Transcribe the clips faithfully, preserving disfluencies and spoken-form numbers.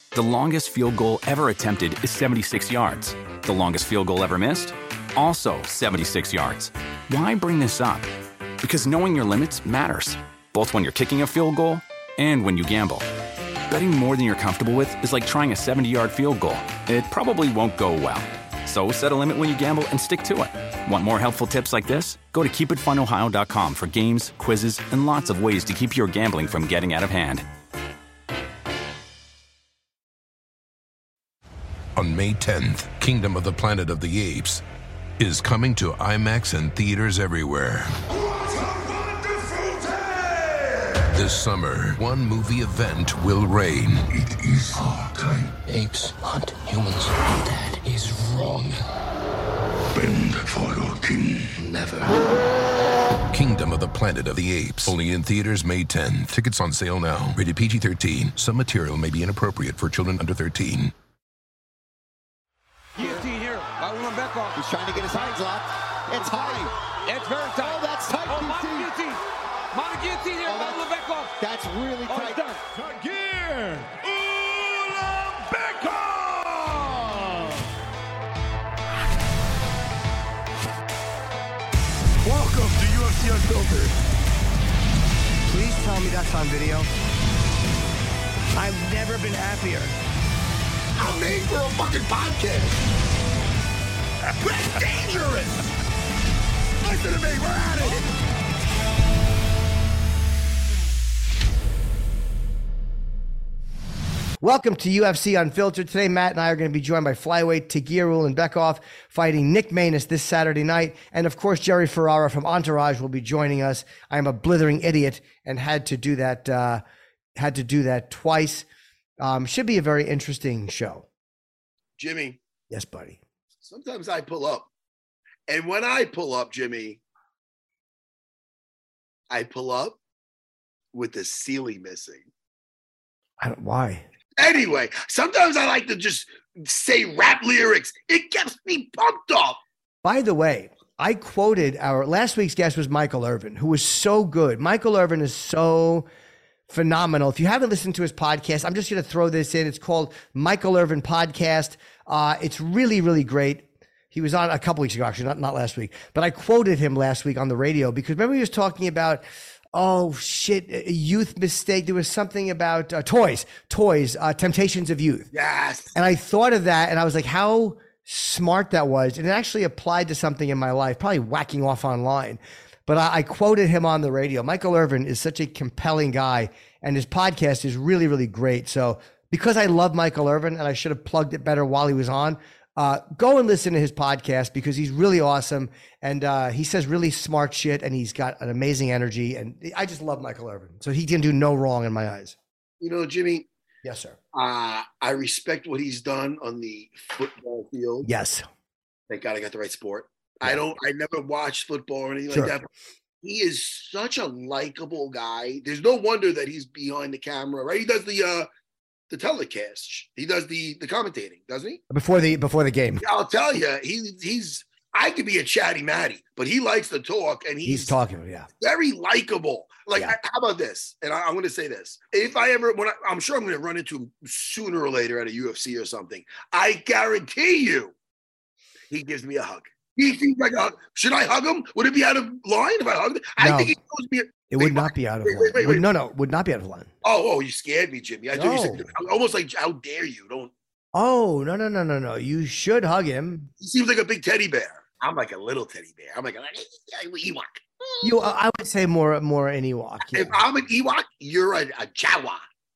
The longest field goal ever attempted is seventy-six yards. The longest field goal ever missed? Also seventy-six yards. Why bring this up? Because knowing your limits matters, both when you're kicking a field goal and when you gamble. Betting more than you're comfortable with is like trying a seventy-yard field goal. It probably won't go well. So set a limit when you gamble and stick to it. Want more helpful tips like this? Go to keep it fun ohio dot com for games, quizzes, and lots of ways to keep your gambling from getting out of hand. On May tenth, Kingdom of the Planet of the Apes is coming to IMAX and theaters everywhere. This summer, one movie event will reign. It is our time. Apes hunt humans. That is wrong. Bend for your king. Never. Kingdom of the Planet of the Apes. Only in theaters May tenth. Tickets on sale now. Rated P G thirteen. Some material may be inappropriate for children under thirteen. Guillotine here by Willem Beckhoff. He's trying to get his hands locked. It's high. It's very tight. Oh, that's tight. Oh, Monty Guillotine. Monty Guillotine here oh, by Willem Beckhoff. That's really oh, tight. Done. Tagir Ulanbekov. Welcome to U F C Unfiltered. Please tell me that's on video. I've never been happier. I'm made for a fucking podcast. That's dangerous. Listen to me, we're at it. Welcome to U F C Unfiltered. Today, Matt and I are going to be joined by flyweight Tagir Ulanbekov fighting Nick Maness this Saturday night. And of course, Jerry Ferrara from Entourage will be joining us. I am a blithering idiot and had to do that, uh, had to do that twice. Um, should be a very interesting show. Jimmy. Yes, buddy. Sometimes I pull up. And when I pull up, Jimmy, I pull up with the ceiling missing. I don't, why? Anyway, sometimes I like to just say rap lyrics. It gets me pumped up. By the way, I quoted our last week's guest was Michael Irvin, who was so good. Michael Irvin is so phenomenal. If you haven't listened to his podcast, I'm just going to throw this in. It's called Michael Irvin Podcast. Uh, it's really, really great. He was on a couple weeks ago, actually, not, not last week. But I quoted him last week on the radio because remember he was talking about, oh, shit, a youth mistake. There was something about uh, toys, toys, uh, Temptations of Youth. Yes. And I thought of that, and I was like, how smart that was. And it actually applied to something in my life, probably whacking off online. But I, I quoted him on the radio. Michael Irvin is such a compelling guy, and his podcast is really, really great. So because I love Michael Irvin, and I should have plugged it better while he was on, uh, go and listen to his podcast because he's really awesome. And uh, he says really smart shit, and he's got an amazing energy. And I just love Michael Irvin. So he can do no wrong in my eyes. You know, Jimmy. Yes, sir. Uh, I respect what he's done on the football field. Yes. Thank God I got the right sport. I don't, I never watched football or anything Sure. like that. But he is such a likable guy. There's no wonder that he's behind the camera, right? He does the, uh, the telecast. He does the, the commentating, doesn't he? Before the, before the game. I'll tell you, he, he's, I could be a chatty Matty, but he likes to talk and he's, He's talking, yeah. very likable. Like, Yeah. I, how about this? And I, I'm going to say this. If I ever, when I, I'm sure I'm going to run into him sooner or later at a U F C or something, I guarantee you he gives me a hug. He seems like a hug. Should I hug him? Would it be out of line if I hugged him? I No. think he knows me. It would not be out of wait, line. wait, wait, Would- wait. No, no, would not be out of line. Oh, oh, you scared me, Jimmy. I thought you said No. almost like, how dare you? Don't. Oh, no, no, no, no, no. You should hug him. He seems like a big teddy bear. I'm like a little teddy bear. I'm like a Ewok. You, I would say more, more an Ewok. Yeah. If I'm an Ewok, you're a, a Jawa.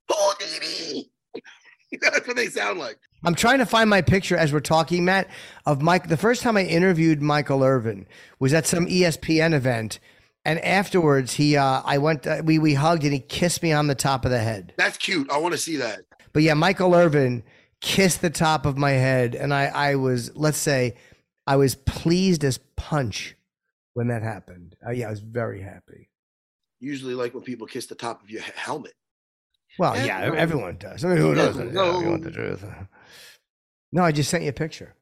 Houdini. That's what they sound like. I'm trying to find my picture as we're talking, Matt, of Mike. The first time I interviewed Michael Irvin was at some E S P N event. And afterwards, he, uh, I went, uh, we, we hugged and he kissed me on the top of the head. That's cute. I want to see that. But yeah, Michael Irvin kissed the top of my head. And I, I was, let's say, I was pleased as punch when that happened. Uh, yeah, I was very happy. Usually like when people kiss the top of your he- helmet. Well, yeah, Everyone- everyone does. I mean, who doesn't? No. Yeah, you want the truth. No, I just sent you a picture.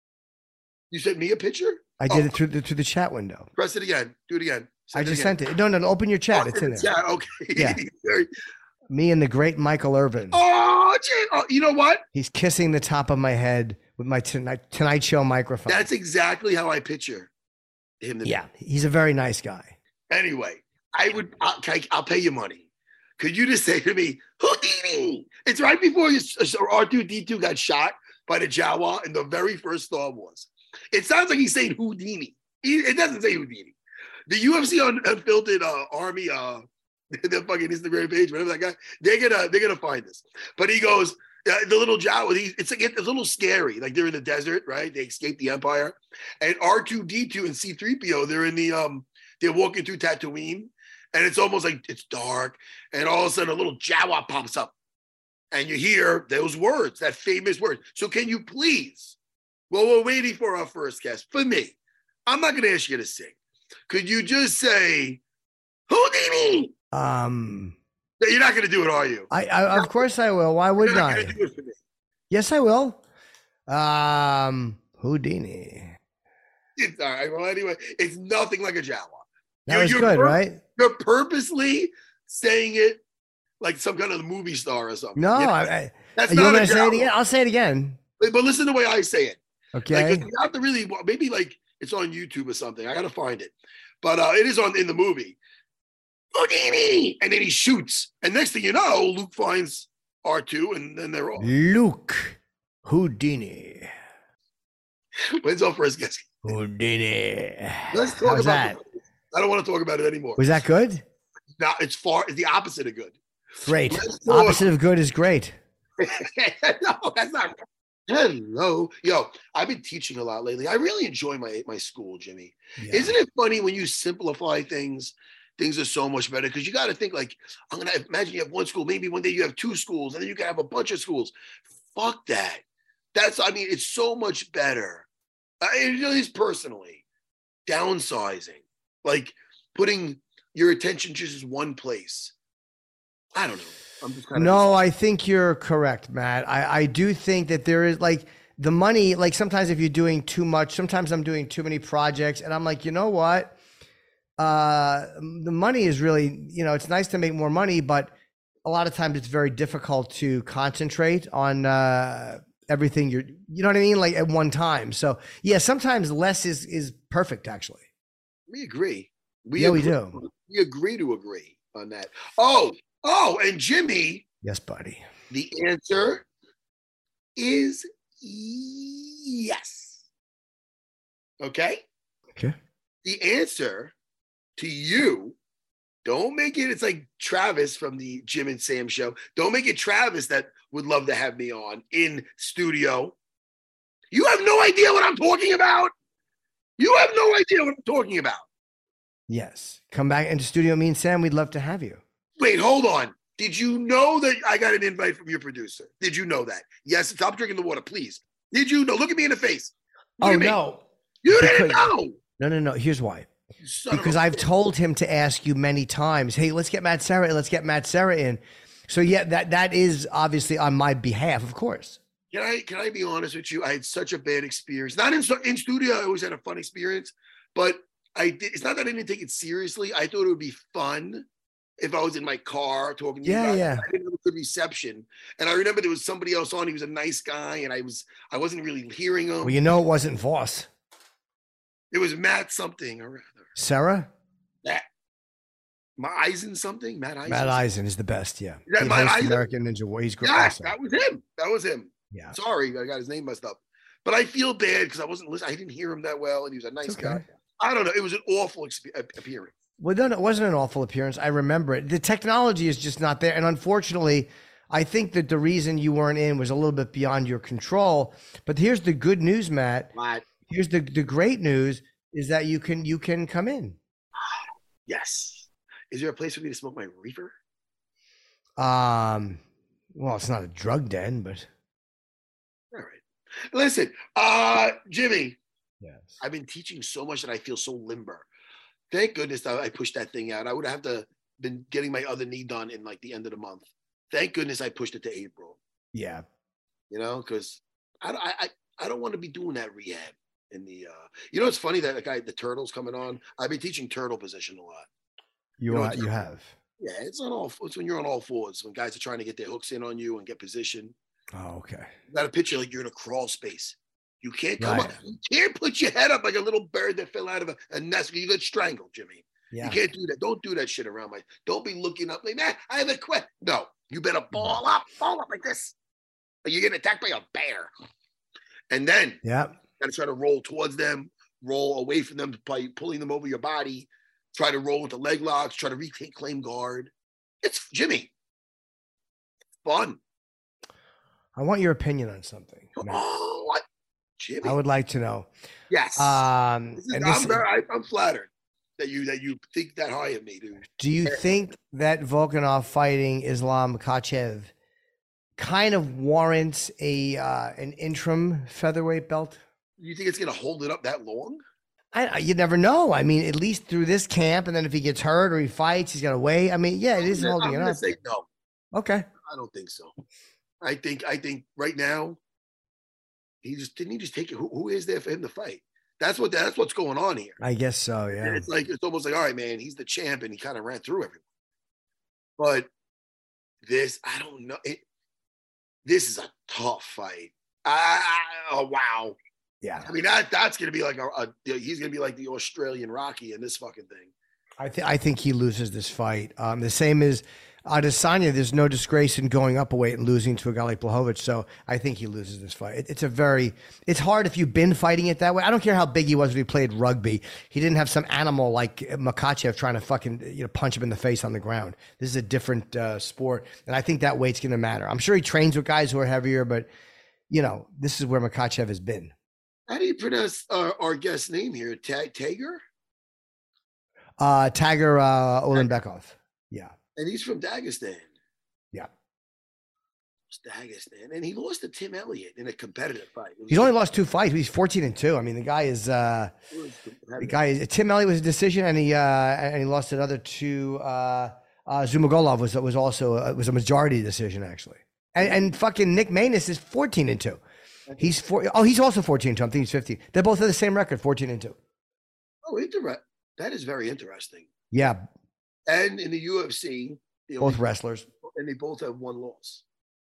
You sent me a picture? I did Oh. it through the, through the chat window. Press it again. Do it again. I Send just again. sent it. No, no, no, open your chat. Oh, It's in there. Yeah, okay. Yeah. Very- Me and the great Michael Irvin. Oh, gee, oh, you know what? He's kissing the top of my head with my Tonight, tonight Show microphone. That's exactly how I picture him. To yeah, be. He's a very nice guy. Anyway, I would, I'll, I'll pay you money. Could you just say to me, Houdini? It's right before R two D two got shot by the Jawa in the very first Star Wars. It sounds like he's saying Houdini. He, it doesn't say Houdini. The U F C Unfiltered uh, Army, uh, their fucking Instagram page, whatever that guy, they're gonna they're gonna find this. But he goes, uh, the little Jawa, he, it's like it's a little scary. Like they're in the desert, right? They escaped the Empire, and R two D two and C three P O, they're in the um, they're walking through Tatooine, and it's almost like it's dark, and all of a sudden a little Jawa pops up, and you hear those words, that famous word. So can you please, well, we're waiting for our first guest. For me, I'm not gonna ask you to sing. Could you just say Houdini? Um, You're not going to do it, are you? I, I of course I will. Why wouldn't You're I? not going to do it for me. Yes, I will. Um, Houdini. It's all right. Well, anyway, it's nothing like a Jawa. That was good, pur- right? You're purposely saying it like some kind of movie star or something. No, you know? I, I, that's you not want a me to say it Jawa. again? I'll say it again. But, but listen to the way I say it. Okay. Like, you have to really, maybe like it's on YouTube or something. I got to find it. But uh, it is on in the movie. Houdini! And then he shoots. And next thing you know, Luke finds R two and then they're all. Luke Houdini. When's our first guest? Houdini. Let's talk How's about that? it. I don't want to talk about it anymore. Was that good? Now it's far, it's the opposite of good. Great. Let's talk- Opposite of good is great. No, that's not. Hello. Yo, I've been teaching a lot lately. I really enjoy my, my school, Jimmy. Yeah. Isn't it funny when you simplify things? Things are so much better because you got to think like, I'm going to imagine you have one school, maybe one day you have two schools, and then you can have a bunch of schools. Fuck that. That's, I mean, it's so much better. Uh, at least personally, downsizing, like putting your attention to just one place. I don't know. I'm just kind of. No, I think you're correct, Matt. I, I do think that there is like the money, like sometimes if you're doing too much, sometimes I'm doing too many projects and I'm like, you know what? Uh, the money is really, you know, it's nice to make more money, but a lot of times it's very difficult to concentrate on uh, everything you're, you know what I mean? Like at one time. So yeah, sometimes less is, is perfect actually. We agree. We yeah, agree. we do. We agree to agree on that. Oh, oh, and Jimmy. Yes, buddy. The answer is yes. Okay? Okay. The answer to you, don't make it, it's like Travis from the Jim and Sam show. Don't make it Travis that would love to have me on in studio. You have no idea what I'm talking about. You have no idea what I'm talking about. Yes. Come back into studio. Me and Sam, we'd love to have you. Wait, hold on. Did you know that I got an invite from your producer? Did you know that? Yes, stop drinking the water, please. Did you know? Look at me in the face. Look Oh, at me. no. You Because- didn't know. No, no, no. Here's why. Son of Because a- I've told him to ask you many times, hey, let's get Matt Serra in. Let's get Matt Serra in. So yeah, that that is obviously on my behalf, of course. Can I can I be honest with you? I had such a bad experience. Not in in studio. I always had a fun experience, but I did. It's not that I didn't take it seriously. I thought it would be fun if I was in my car talking to Yeah, you guys. yeah. I didn't have a good reception, and I remember there was somebody else on. He was a nice guy, and I was I wasn't really hearing him. Well, you know it wasn't Voss. It was Matt something or rather Sarah? Matt. My Eisen something. Matt Eisen. Matt Eisen is the best, yeah. Is that He Matt hosts Eisen? American Ninja War. He's great. Yeah, awesome. that was him. That was him. Yeah. Sorry, I got his name messed up. But I feel bad because I wasn't listening. I didn't hear him that well, and he was a nice It's okay. guy. I don't know. It was an awful exp- appearance. Well, no, no, it wasn't an awful appearance. I remember it. The technology is just not there. And unfortunately, I think that the reason you weren't in was a little bit beyond your control. But here's the good news, Matt. Matt. Here's the, the great news is that you can you can come in. Yes. Is there a place for me to smoke my reefer? Um, well, it's not a drug den, but All right. Listen, uh, Jimmy, yes. I've been teaching so much that I feel so limber. Thank goodness that I pushed that thing out. I would have to been getting my other knee done in like the end of the month. Thank goodness I pushed it to April. Yeah. You know, because I, I I don't want to be doing that rehab in the. Uh, you know, it's funny that the guy, the turtle's coming on. I've been teaching turtle position a lot. You You know are, what- you have. Yeah, it's on all. It's when you're on all fours. When guys are trying to get their hooks in on you and get position. Oh, okay. You got a picture like you're in a crawl space. You can't come Right. up. You can't put your head up like a little bird that fell out of a, a nest. You get strangled, Jimmy. Yeah. You can't do that. Don't do that shit around my. Don't be looking up like, man, I have a question. No, you better ball up, ball up like this. Or you're getting attacked by a bear. And then Yeah. you got to try to roll towards them, roll away from them by pulling them over your body, try to roll into leg locks, try to retake claim guard. It's Jimmy. It's fun. I want your opinion on something, Matt. Oh, what? Jimmy. I would like to know. Yes. Um, This is- and this, I'm, very, I, I'm flattered that you that you think that high of me, dude. do you think that Volkanov fighting Islam Makhachev kind of warrants a uh, an interim featherweight belt? You think it's gonna hold it up that long? I, I- you never know. I mean, at least through this camp, and then if he gets hurt or he fights, he's got to wait. I mean, yeah, it is I'm holding it gonna up. say no. Okay. I don't think so. I think I think right now he just didn't he just take it. Who, who is there for him to fight? That's what that's what's going on here. I guess so. And Yeah. it's like it's almost like, all right, man, he's the champ and he kind of ran through everyone. But this, I don't know. It, this is a tough fight. I, I, oh wow. Yeah. I mean that that's gonna be like a, a he's gonna be like the Australian Rocky in this fucking thing. I think I think he loses this fight. Um, the same as Adesanya. There's no disgrace in going up a weight and losing to a guy like Blachowicz. So I think he loses this fight. It, it's a very, it's hard if you've been fighting it that way. I don't care how big he was when he played rugby. He didn't have some animal like Makhachev trying to fucking you know punch him in the face on the ground. This is a different uh, sport, and I think that weight's going to matter. I'm sure he trains with guys who are heavier, but you know this is where Makhachev has been. How do you pronounce our, our guest name here? Ta- Tager? Uh, Tiger uh, Ulanbekov. Yeah. And he's from Dagestan. Yeah. It's Dagestan. And he lost to Tim Elliott in a competitive fight. It was He's only lost two fights. He's fourteen and two. I mean, the guy is uh, the guy is Tim Elliott was a decision, and he uh, and he lost another two. Uh, uh, Zumagulov was was also uh, was a majority decision actually, and and fucking Nick Maness is fourteen and two. He's four. Oh, he's also fourteen and two. I think he's fifteen. They both have the same record, fourteen and two. Oh, interesting. That is very interesting. Yeah, And in the U F C, the both only- wrestlers. and they both have one loss.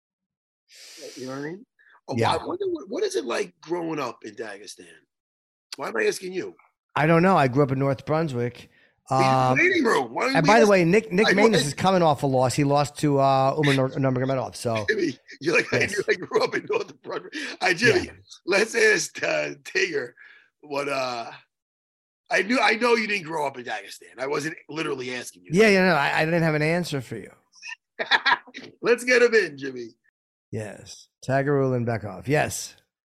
You know what I mean? Oh, Yeah. I wonder what, what is it like growing up in Dagestan? Why am I asking you? I don't know. I grew up in North Brunswick. Be in the Um, waiting room. Why don't and we by the ask- way, Nick Nick I- Maness I- is coming off a loss. He lost to uh, Umar Nur- Nurmagomedov. So Jimmy, you're like Yes. you like grew up in North Brunswick. Hi, Jimmy. Yeah. Let's ask uh, Tager what uh I knew I know you didn't grow up in Dagestan. I wasn't literally asking you. yeah, you know, I, I didn't have an answer for you. Let's get him in, Jimmy. Yes, Tiger Ulanbekov. Yes.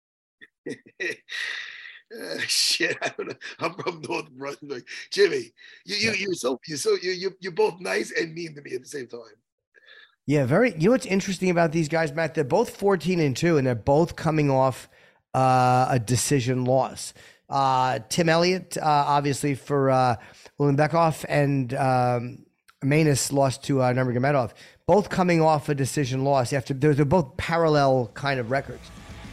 Uh, shit, I don't know. I'm from North Brunswick. Jimmy, you you you're so you're so you you you're both nice and mean to me at the same time. Yeah, very. You know what's interesting about these guys, Matt? They're both fourteen and two, and they're both coming off uh, a decision loss. Uh, Tim Elliott, uh, obviously for uh, Ulanbekov, and um, Maness lost to uh, Nurmagomedov. Both coming off a decision loss after they're, they're both parallel kind of records.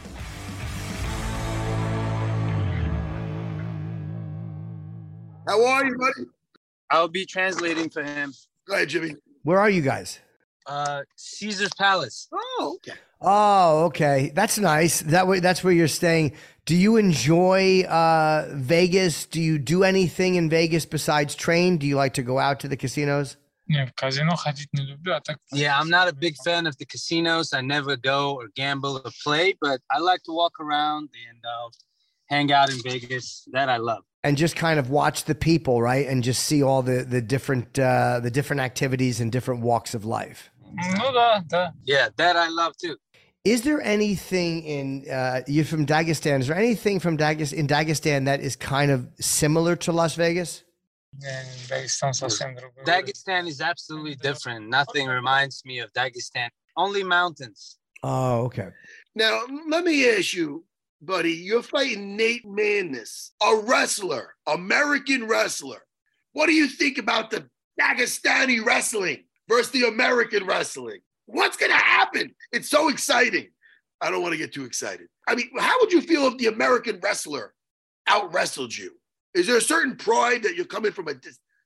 How are you, buddy? I'll be translating for him. Go ahead, Jimmy. Where are you guys? Uh, Caesar's Palace. Oh, okay. Oh, okay. That's nice. That way, that's where you're staying. Do you enjoy uh, Vegas? Do you do anything in Vegas besides train? Do you like to go out to the casinos? Не, в казино ходить не люблю, а так... Yeah, I'm not a big fan of the casinos. I never go or gamble or play, but I like to walk around and uh, hang out in Vegas. That I love. And just kind of watch the people, right? And just see all the the different uh, the different activities and different walks of life. Ну да, да. Yeah, that I love too. Is there anything in uh, you're from Dagestan? Is there anything from Dagestan in Dagestan that is kind of similar to Las Vegas? Не, Дагестан совсем другой. Dagestan is absolutely different. Nothing reminds me of Dagestan. Only mountains. Oh, okay. Now, let me ask you, buddy, you're fighting Nate Maness, a wrestler, American wrestler. What do you think about the Dagestani wrestling versus the American wrestling? What's going to happen? It's so exciting. I don't want to get too excited. I mean, how would you feel if the American wrestler out wrestled you? Is there a certain pride that you're coming from a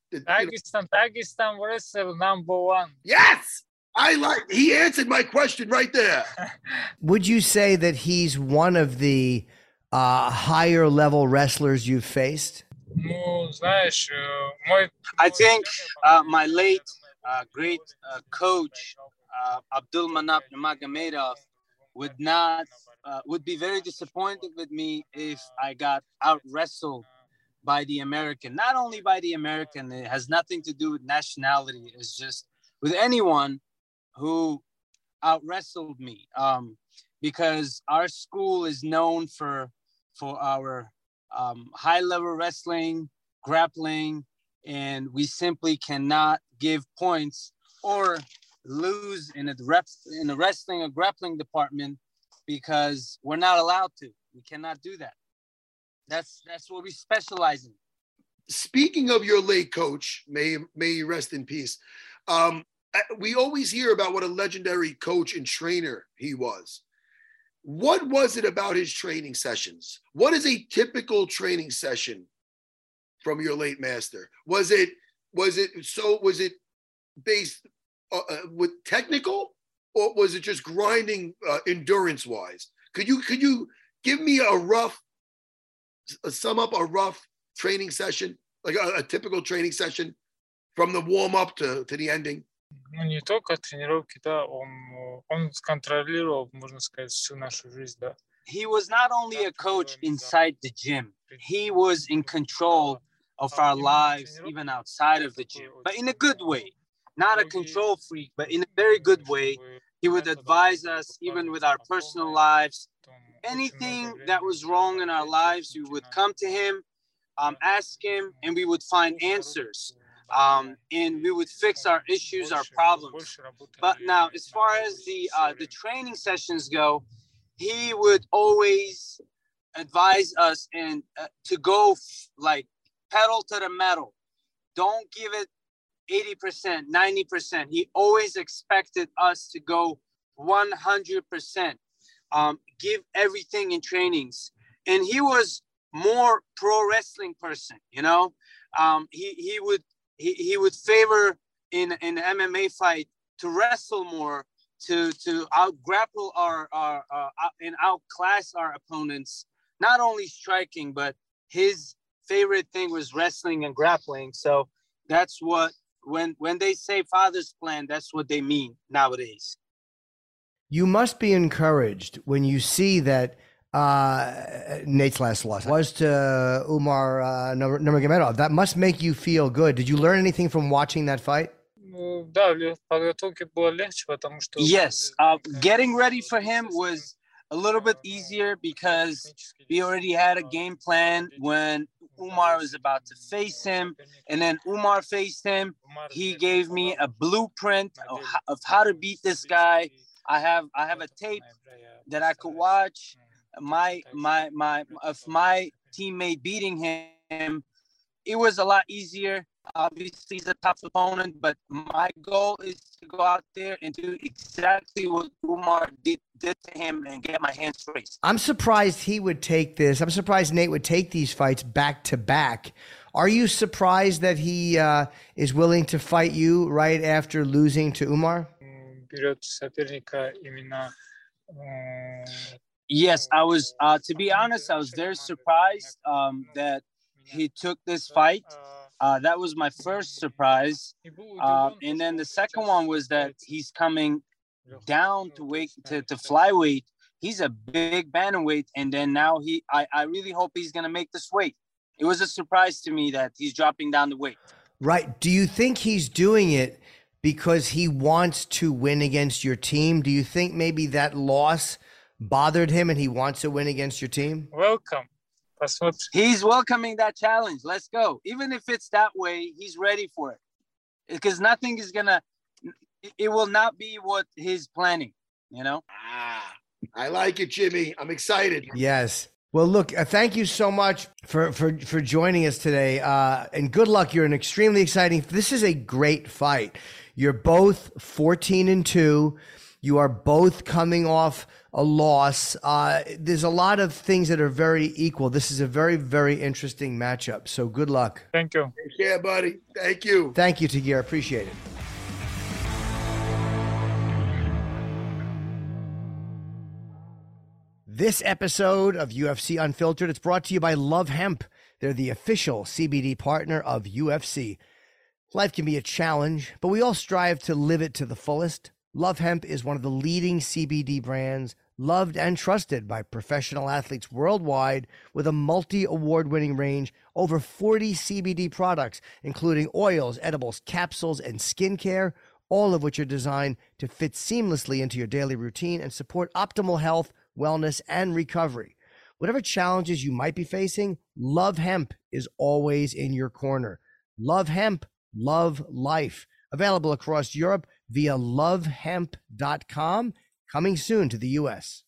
Dagestan, Dagestan wrestler number one. Yes, I like. He answered my question right there. Would you say that he's one of the uh, higher level wrestlers you've faced? Ну, знаешь, мой. I think uh, my late uh, great uh, coach uh, Abdul Manap Nurmagomedov would not uh, would be very disappointed with me if I got out wrestled by the American. Not only by the American, it has nothing to do with nationality. It's just with anyone who out wrestled me. Um, because our school is known for for our um, high level wrestling, grappling, and we simply cannot give points or lose in a rep in the wrestling or grappling department because we're not allowed to. We cannot do that. That's that's what we specialize in. Speaking of your late coach, may may he rest in peace. Um, we always hear about what a legendary coach and trainer he was. What was it about his training sessions? What is a typical training session from your late master? Was it was it so was it based uh, uh, with technical, or was it just grinding uh, endurance wise? Could you could you give me a rough uh, sum up a rough training session, like a, a typical training session from the warm up to to the ending? Ну, не только тренировки, да, он, он контролировал, можно сказать, всю нашу жизнь, да. He was not only a coach inside the gym, he was in control of our lives, even outside of the gym, but in a good way. Not a control freak, but in a very good way. He would advise us, even with our personal lives. Anything that was wrong in our lives, we would come to him, um, ask him, and we would find answers. Um, and we would fix our issues, our problems. But now, as far as the uh, the training sessions go, he would always advise us and uh, to go f- like pedal to the metal. Don't give it eighty percent, ninety percent. He always expected us to go one hundred percent. Um, give everything in trainings. And he was more pro wrestling person, you know. Um, he he would. He, he would favor in, in an M M A fight to wrestle more, to to out grapple our, our uh, and outclass our opponents. Not only striking, but his favorite thing was wrestling and grappling. So that's what when when they say father's plan, that's what they mean nowadays. You must be encouraged when you see that uh, Nate's last loss was to Umar uh, Nurmagomedov. That must make you feel good. Did you learn anything from watching that fight? Yes, uh, getting ready for him was a little bit easier because we already had a game plan when Umar was about to face him, and then Umar faced him. He gave me a blueprint of, of how to beat this guy. I have I have a tape that I could watch. My my my of my teammate beating him, it was a lot easier. Obviously, he's a tough opponent, but my goal is to go out there and do exactly what Umar did, did to him and get my hands raised. I'm surprised he would take this. I'm surprised Nate would take these fights back to back. Are you surprised that he uh, is willing to fight you right after losing to Umar? Yes, I was, uh, to be honest, I was very surprised um, that he took this fight. Uh, that was my first surprise. Uh, and then the second one was that he's coming down to weight to, to flyweight. He's a big bantamweight. And then now he, I, I really hope he's going to make this weight. It was a surprise to me that he's dropping down the weight. Right. Do you think he's doing it because he wants to win against your team? Do you think maybe that loss bothered him and he wants to win against your team? Welcome. That's what he's welcoming that challenge. Let's go. Even if it's that way, he's ready for it. Because nothing is gonna, it will not be what he's planning, you know? Ah, I like it, Jimmy. I'm excited. Yes. Well, look, uh, thank you so much for, for, for joining us today. Uh, and good luck. You're an extremely exciting, this is a great fight. You're both fourteen and two. You are both coming off a loss. Uh, there's a lot of things that are very equal. This is a very, very interesting matchup. So good luck. Thank you. Yeah, buddy. Thank you. Thank you, Tagir. Appreciate it. This episode of U F C Unfiltered is brought to you by Love Hemp. They're the official C B D partner of U F C. Life can be a challenge, but we all strive to live it to the fullest. Love Hemp is one of the leading C B D brands, loved and trusted by professional athletes worldwide, with a multi-award-winning range, over forty C B D products, including oils, edibles, capsules, and skincare, all of which are designed to fit seamlessly into your daily routine and support optimal health, wellness, and recovery. Whatever challenges you might be facing, Love Hemp is always in your corner. Love Hemp, love life. Available across Europe via love hemp dot com. Coming soon to the U S.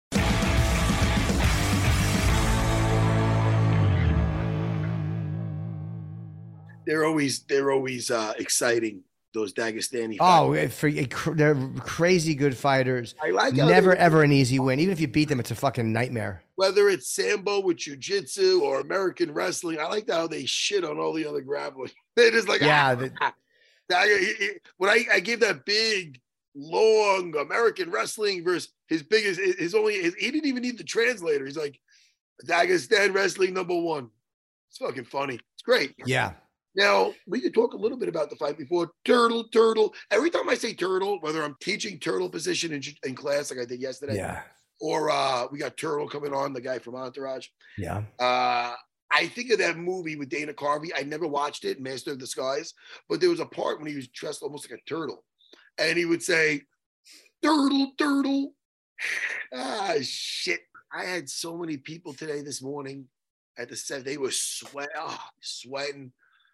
They're always they're always uh, exciting. Those Dagestani. Oh, for, they're crazy good fighters. I like never ever an easy win. Even if you beat them, it's a fucking nightmare. Whether it's Sambo with jiu-jitsu or American wrestling, I like how they shit on all the other grappling. They're just like, yeah. Ah, the, when I, I gave that big, long American wrestling versus his biggest, his only, his, he didn't even need the translator. He's like, Dagestan wrestling number one. It's fucking funny. It's great. Yeah. Now, we could talk a little bit about the fight before. Turtle, turtle. Every time I say turtle, whether I'm teaching turtle position in, in class like I did yesterday, yeah, or uh, we got Turtle coming on, the guy from Entourage. Yeah. Uh, I think of that movie with Dana Carvey. I never watched it, Master of Disguise, but there was a part when he was dressed almost like a turtle. And he would say, turtle, turtle. Ah, shit. I had so many people today this morning at the set. They were sweat, oh, sweating.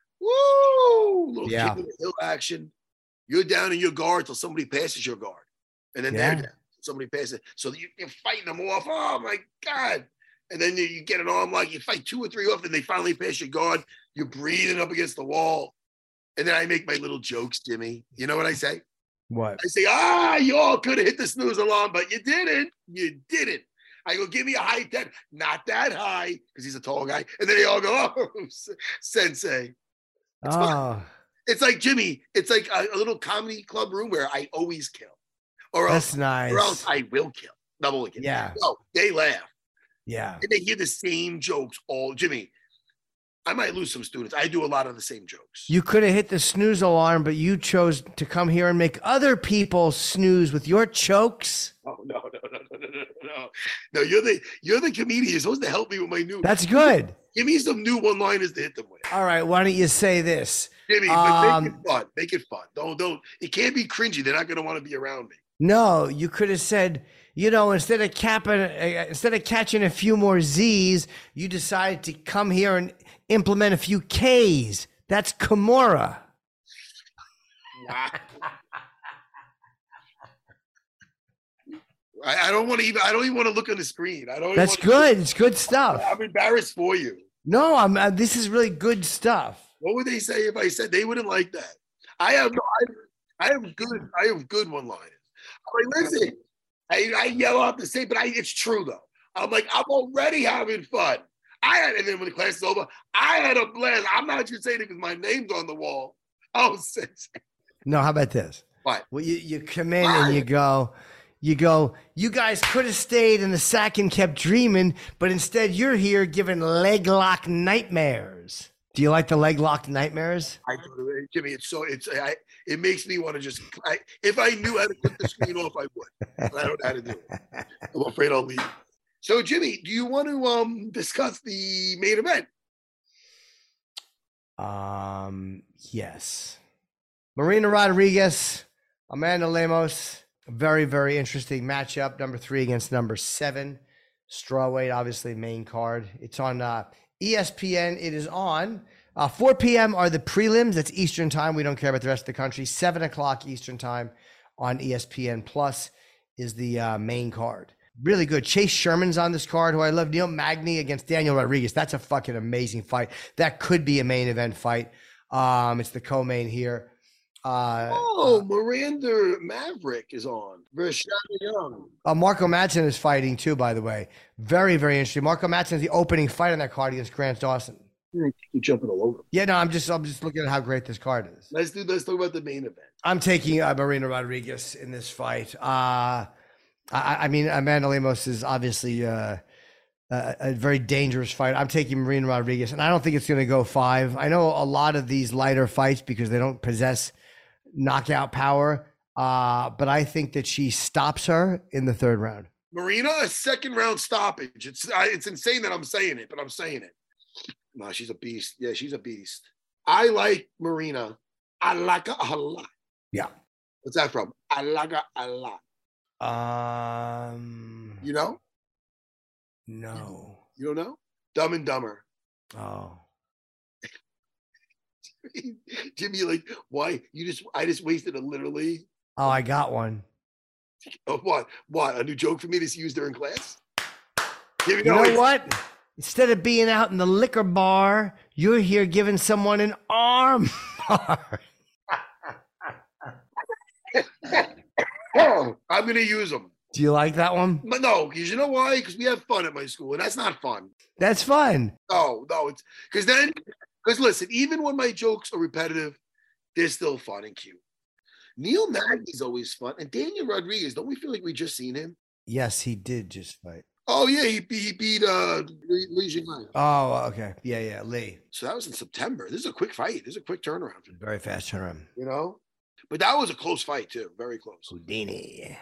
Woo! Little yeah. kick in the hill action. You're down in your guard till somebody passes your guard. And then yeah. they're down. Somebody passes. So you, you're fighting them off. Oh, my God. And then you, you get an arm lock. You fight two or three off, and they finally pass your guard. You're breathing up against the wall. And then I make my little jokes, Jimmy. You know what I say? What? I say, ah, you all could have hit the snooze alarm, but you didn't. You didn't. I go, give me a high ten. Not that high, because he's a tall guy. And then they all go, oh, sensei. It's, oh. it's like, Jimmy, it's like a, a little comedy club room where I always kill. Or That's else, nice. Or else I will kill. Double kill. Yeah. No, they laugh. Yeah. And they hear the same jokes all. Jimmy, I might lose some students. I do a lot of the same jokes. You could have hit the snooze alarm, but you chose to come here and make other people snooze with your chokes. Oh, no, no, no, no, no, no, no. No, you're the, you're the comedian. You're supposed to help me with my new. That's good. Give me some new one-liners to hit them with. All right, why don't you say this? Jimmy, but um, make it fun. Make it fun. Don't, don't. It can't be cringy. They're not going to want to be around me. No, you could have said, you know, instead of capping, uh, instead of catching a few more Z's, you decided to come here and implement a few K's. That's Kimura. Wow. I, I don't want to even. I don't even want to look on the screen. I don't. That's good. It's good stuff. I'm embarrassed for you. No, I'm. Uh, this is really good stuff. What would they say if I said they wouldn't like that? I have. I, I have good. I have good one-liners. I'm like, listen. I, I yell out the same, but I, it's true though. I'm like, I'm already having fun. I had, and then when the class is over, I had a blast. I'm not just saying it because my name's on the wall. Oh, no. How about this? What? Well, you you come in and you go. You go, you guys could have stayed in the sack and kept dreaming, but instead you're here giving leg lock nightmares. Do you like the leg locked nightmares? I do, Jimmy. It's so it's I, it makes me want to just. I, if I knew how to click the screen off, I would. But I don't know how to do it. I'm afraid I'll leave. So, Jimmy, do you want to um discuss the main event? Um. Yes. Marina Rodriguez, Amanda Lemos. Very, very interesting matchup. Number three against number seven. Strawweight, obviously, main card. It's on uh, E S P N. It is on. Uh, four p.m. are the prelims. That's Eastern time. We don't care about the rest of the country. seven o'clock Eastern time on E S P N Plus is the uh, main card. Really good. Chase Sherman's on this card, who I love. Neil Magny against Daniel Rodriguez. That's a fucking amazing fight. That could be a main event fight. Um, it's the co-main here. Uh, oh, Miranda Maverick is on. Versus Young. Uh, Marco Madsen is fighting too, by the way. Very, very interesting. Marco Madsen is the opening fight on that card against Grant Dawson. You're jumping all over. Yeah, no, I'm just, I'm just looking at how great this card is. Let's do. Let's talk about the main event. I'm taking uh, Marina Rodriguez in this fight. Uh, I, I mean, Amanda Lemos is obviously uh, a, a very dangerous fight. I'm taking Marina Rodriguez, and I don't think it's going to go five. I know a lot of these lighter fights because they don't possess knockout power, uh, but I think that she stops her in the third round. Marina, a second round stoppage. It's I, it's insane that I'm saying it, but I'm saying it. No, she's a beast. Yeah, she's a beast. I like Marina. I like her a lot. Yeah. What's that from? I like her a lot. Um. You know? No. You don't know? Dumb and Dumber. Oh. Jimmy, like, why? You just, I just wasted a literally. Oh, I got one. Oh, what? What? A new joke for me to use during class? Jimmy, you no, know what? Instead of being out in the liquor bar, you're here giving someone an arm bar. Oh, I'm going to use them. Do you like that one? But no, because you know why? Because we have fun at my school, and that's not fun. That's fun. No, no, it's because then, because listen, even when my jokes are repetitive, they're still fun and cute. Neil Magny's always fun, and Daniel Rodriguez. Don't we feel like we just seen him? Yes, he did just fight. Oh yeah, he, he beat uh, Li Jingliang. Oh, okay, yeah, yeah, Lee. So that was in September. This is a quick fight. This is a quick turnaround. Very fast turnaround. You know, but that was a close fight too. Very close. Houdini.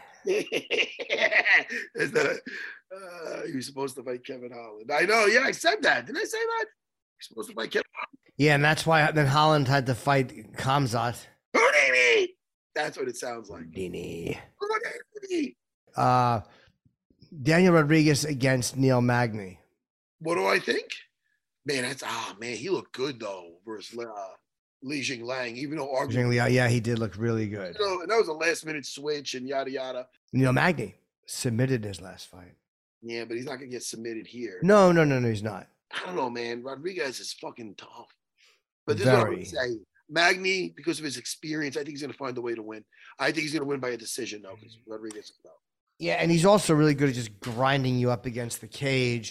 Is that uh, he was supposed to fight Kevin Holland? I know. Yeah, I said that. Didn't I say that? He's supposed to fight Kevin Holland. Yeah, and that's why then Holland had to fight Khamzat. Houdini. That's what it sounds like. Houdini. Houdini. Uh, Daniel Rodriguez against Neil Magny. What do I think? Man, that's ah man, he looked good though versus uh, Li Jingliang, even though arguably, yeah, he did look really good. You know, and that was a last minute switch and yada yada. Neil Magny submitted his last fight. Yeah, but he's not gonna get submitted here. No, no, no, no, he's not. I don't know, man. Rodriguez is fucking tough. But this Very. is what I'm saying. Magny, because of his experience, I think he's gonna find a way to win. I think he's gonna win by a decision though, because Rodriguez is tough. Yeah, and he's also really good at just grinding you up against the cage.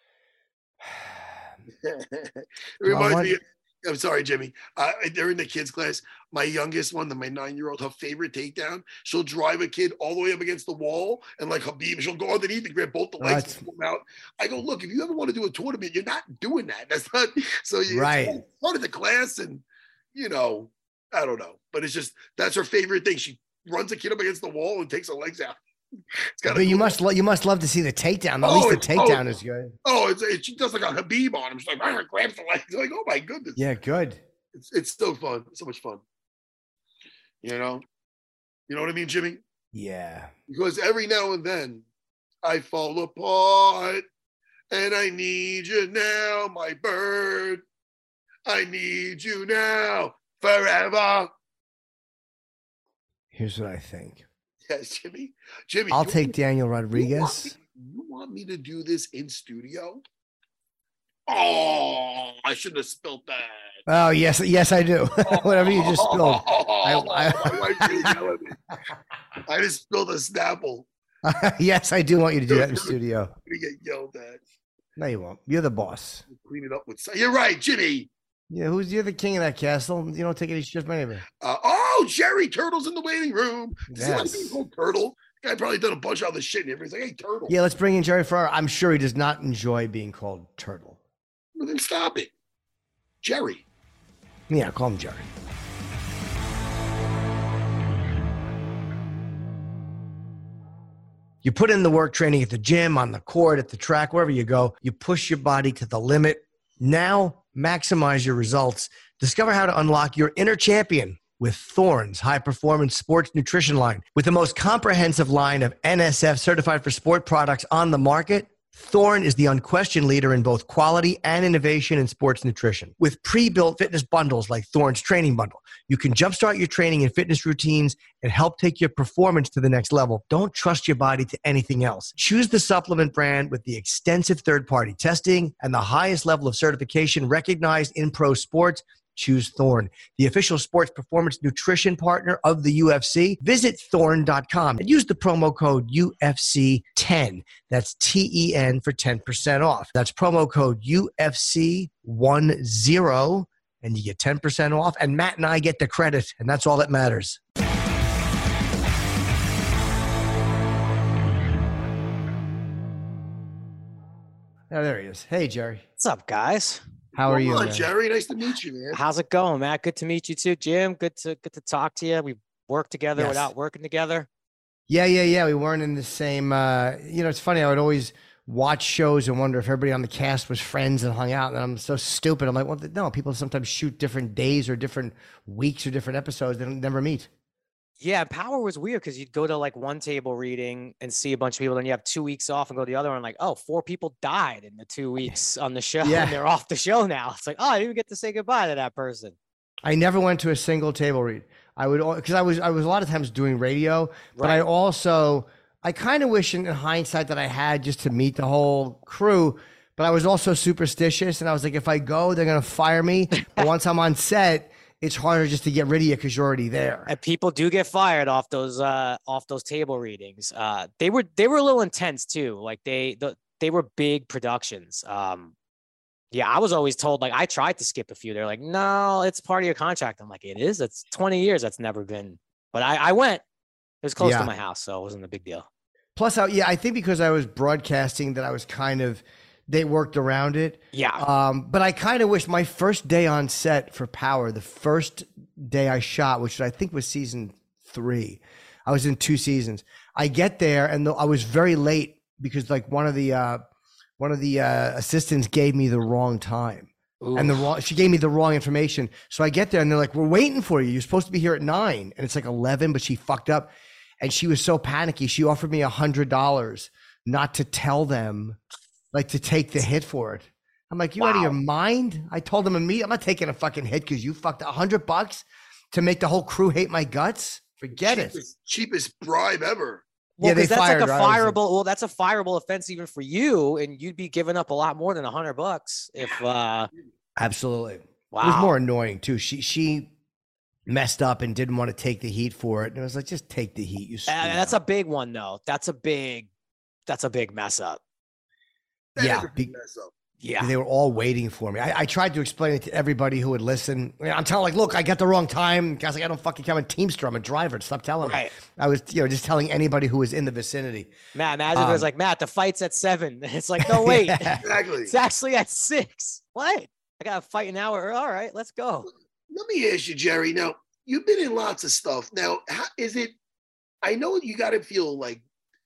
It reminds want- me. I'm sorry, Jimmy. Uh, during the kids' class, my youngest one, the, my nine-year-old, her favorite takedown, she'll drive a kid all the way up against the wall, and like Habib, she'll go underneath and grab both the legs Right. and pull them out. I go, look, if you ever want to do a tournament, you're not doing that. That's not. So you Right. Part of the class, and you know, I don't know, but it's just that's her favorite thing. She runs a kid up against the wall and takes her legs out. It's But you must lo- you must love to see the takedown. At Oh, least the it's- takedown oh, is good. Oh, it's, it's she does like a Habib on him. She's like, "Rah," grabs the legs. Like, oh my goodness. Yeah, good. It's it's so fun. It's so much fun. You know? You know what I mean, Jimmy? Yeah. Because every now and then I fall apart and I need you now, my bird. I need you now forever. Here's what I think. Yes, Jimmy. Jimmy. I'll you- take Daniel you want, Rodriguez. me, you want me to do this in studio? Oh, I shouldn't have spilled that. Oh yes, yes I do. Whatever you just spilled. I, My wife's gonna yell at me. I just spilled a Snapple. I, yes, I do want you to do that in studio. I'm gonna get yelled at. No, you won't. You're the boss. Clean it up with. You're right, Jimmy. Yeah, who's you're the king of that castle? You don't take any shit from anybody. Uh, oh, Jerry Turtle's in the waiting room. Does he like Yes. being called Turtle? The guy probably done a bunch of other shit in here. He's like, hey, Turtle. Yeah, let's bring in Jerry Ferrara. I'm sure he does not enjoy being called Turtle. Well, then stop it, Jerry. Yeah, call him Jerry. You put in the work training at the gym, on the court, at the track, wherever you go. You push your body to the limit. Now, maximize your results. Discover how to unlock your inner champion with Thorne's high-performance sports nutrition line. With the most comprehensive line of N S F certified for sport products on the market, Thorne is the unquestioned leader in both quality and innovation in sports nutrition. With pre-built fitness bundles like Thorne's Training Bundle, you can jumpstart your training and fitness routines and help take your performance to the next level. Don't trust your body to anything else. Choose the supplement brand with the extensive third-party testing and the highest level of certification recognized in pro sports choose Thorne, the official sports performance nutrition partner of the U F C. Visit thorne dot com and use the promo code U F C ten. That's T E N for ten percent off. That's promo code U F C ten, and you get ten percent off. And Matt and I get the credit, and that's all that matters. Oh, there he is. Hey, Jerry. What's up, guys? How are you, on, man? Jerry? Nice to meet you, man. How's it going, Matt? Good to meet you too, Jim. Good to good to talk to you. We worked together Yes. without working together. Yeah, yeah, yeah. We weren't in the same. Uh, you know, it's funny. I would always watch shows and wonder if everybody on the cast was friends and hung out. And I'm so stupid. I'm like, well, no. People sometimes shoot different days or different weeks or different episodes. They don't never meet. Yeah, Power was weird because you'd go to like one table reading and see a bunch of people, then you have two weeks off and go to the other one. Like, oh, four people died in the two weeks on the show, Yeah. and they're off the show now. It's like, oh, I didn't even get to say goodbye to that person. I never went to a single table read. I would because I was I was a lot of times doing radio, but Right. I also I kind of wish in hindsight that I had just to meet the whole crew. But I was also superstitious, and I was like, if I go, they're gonna fire me. But once I'm on set, it's harder just to get rid of you because you're already there. And people do get fired off those uh off those table readings. Uh, they were they were a little intense too. Like they the, they were big productions. Um, yeah, I was always told, like, I tried to skip a few. They're like, no, it's part of your contract. I'm like, it is. It's twenty years. That's never been. But I, I went. It was close Yeah. to my house, so it wasn't a big deal. Plus, I, yeah, I think because I was broadcasting that I was kind of, they worked around it. Yeah. Um, but I kind of wish my first day on set for Power, the first day I shot, which I think was season three, I was in two seasons. I get there and the, I was very late because like one of the uh, one of the uh, assistants gave me the wrong time. Ooh. And the wrong, she gave me the wrong information. So I get there and they're like, we're waiting for you. You're supposed to be here at nine. And it's like eleven, but she fucked up. And she was so panicky. She offered me a hundred dollars not to tell them, like to take the hit for it. I'm like, you out of your mind? I told them immediately, I'm not taking a fucking hit because you fucked a hundred bucks to make the whole crew hate my guts. Forget it. cheapest, cheapest bribe ever. Well, Yeah, they because that's like fired a her, obviously. fireable. Well, that's a fireable offense even for you, and you'd be giving up a lot more than a hundred bucks if. uh Absolutely. Wow. It was more annoying too. She she messed up and didn't want to take the heat for it. And it was like, just take the heat. You. And that's a big one, though. That's a big. That's a big mess up. That Yeah, is a big mess up. Yeah. They were all waiting for me. I, I tried to explain it to everybody who would listen. I'm telling like, look, I got the wrong time. Guys, like, I don't fucking come a Teamster. I'm a driver. Stop telling Right. me. I was, you know, just telling anybody who was in the vicinity. Matt, imagine if it was Um, like, Matt, the fight's at seven. It's like, no, wait. Exactly. It's actually at six. What? I got to fight an hour. All right, let's go. Let me ask you, Jerry. Now, you've been in lots of stuff. Now, how, is it, I know you got to feel like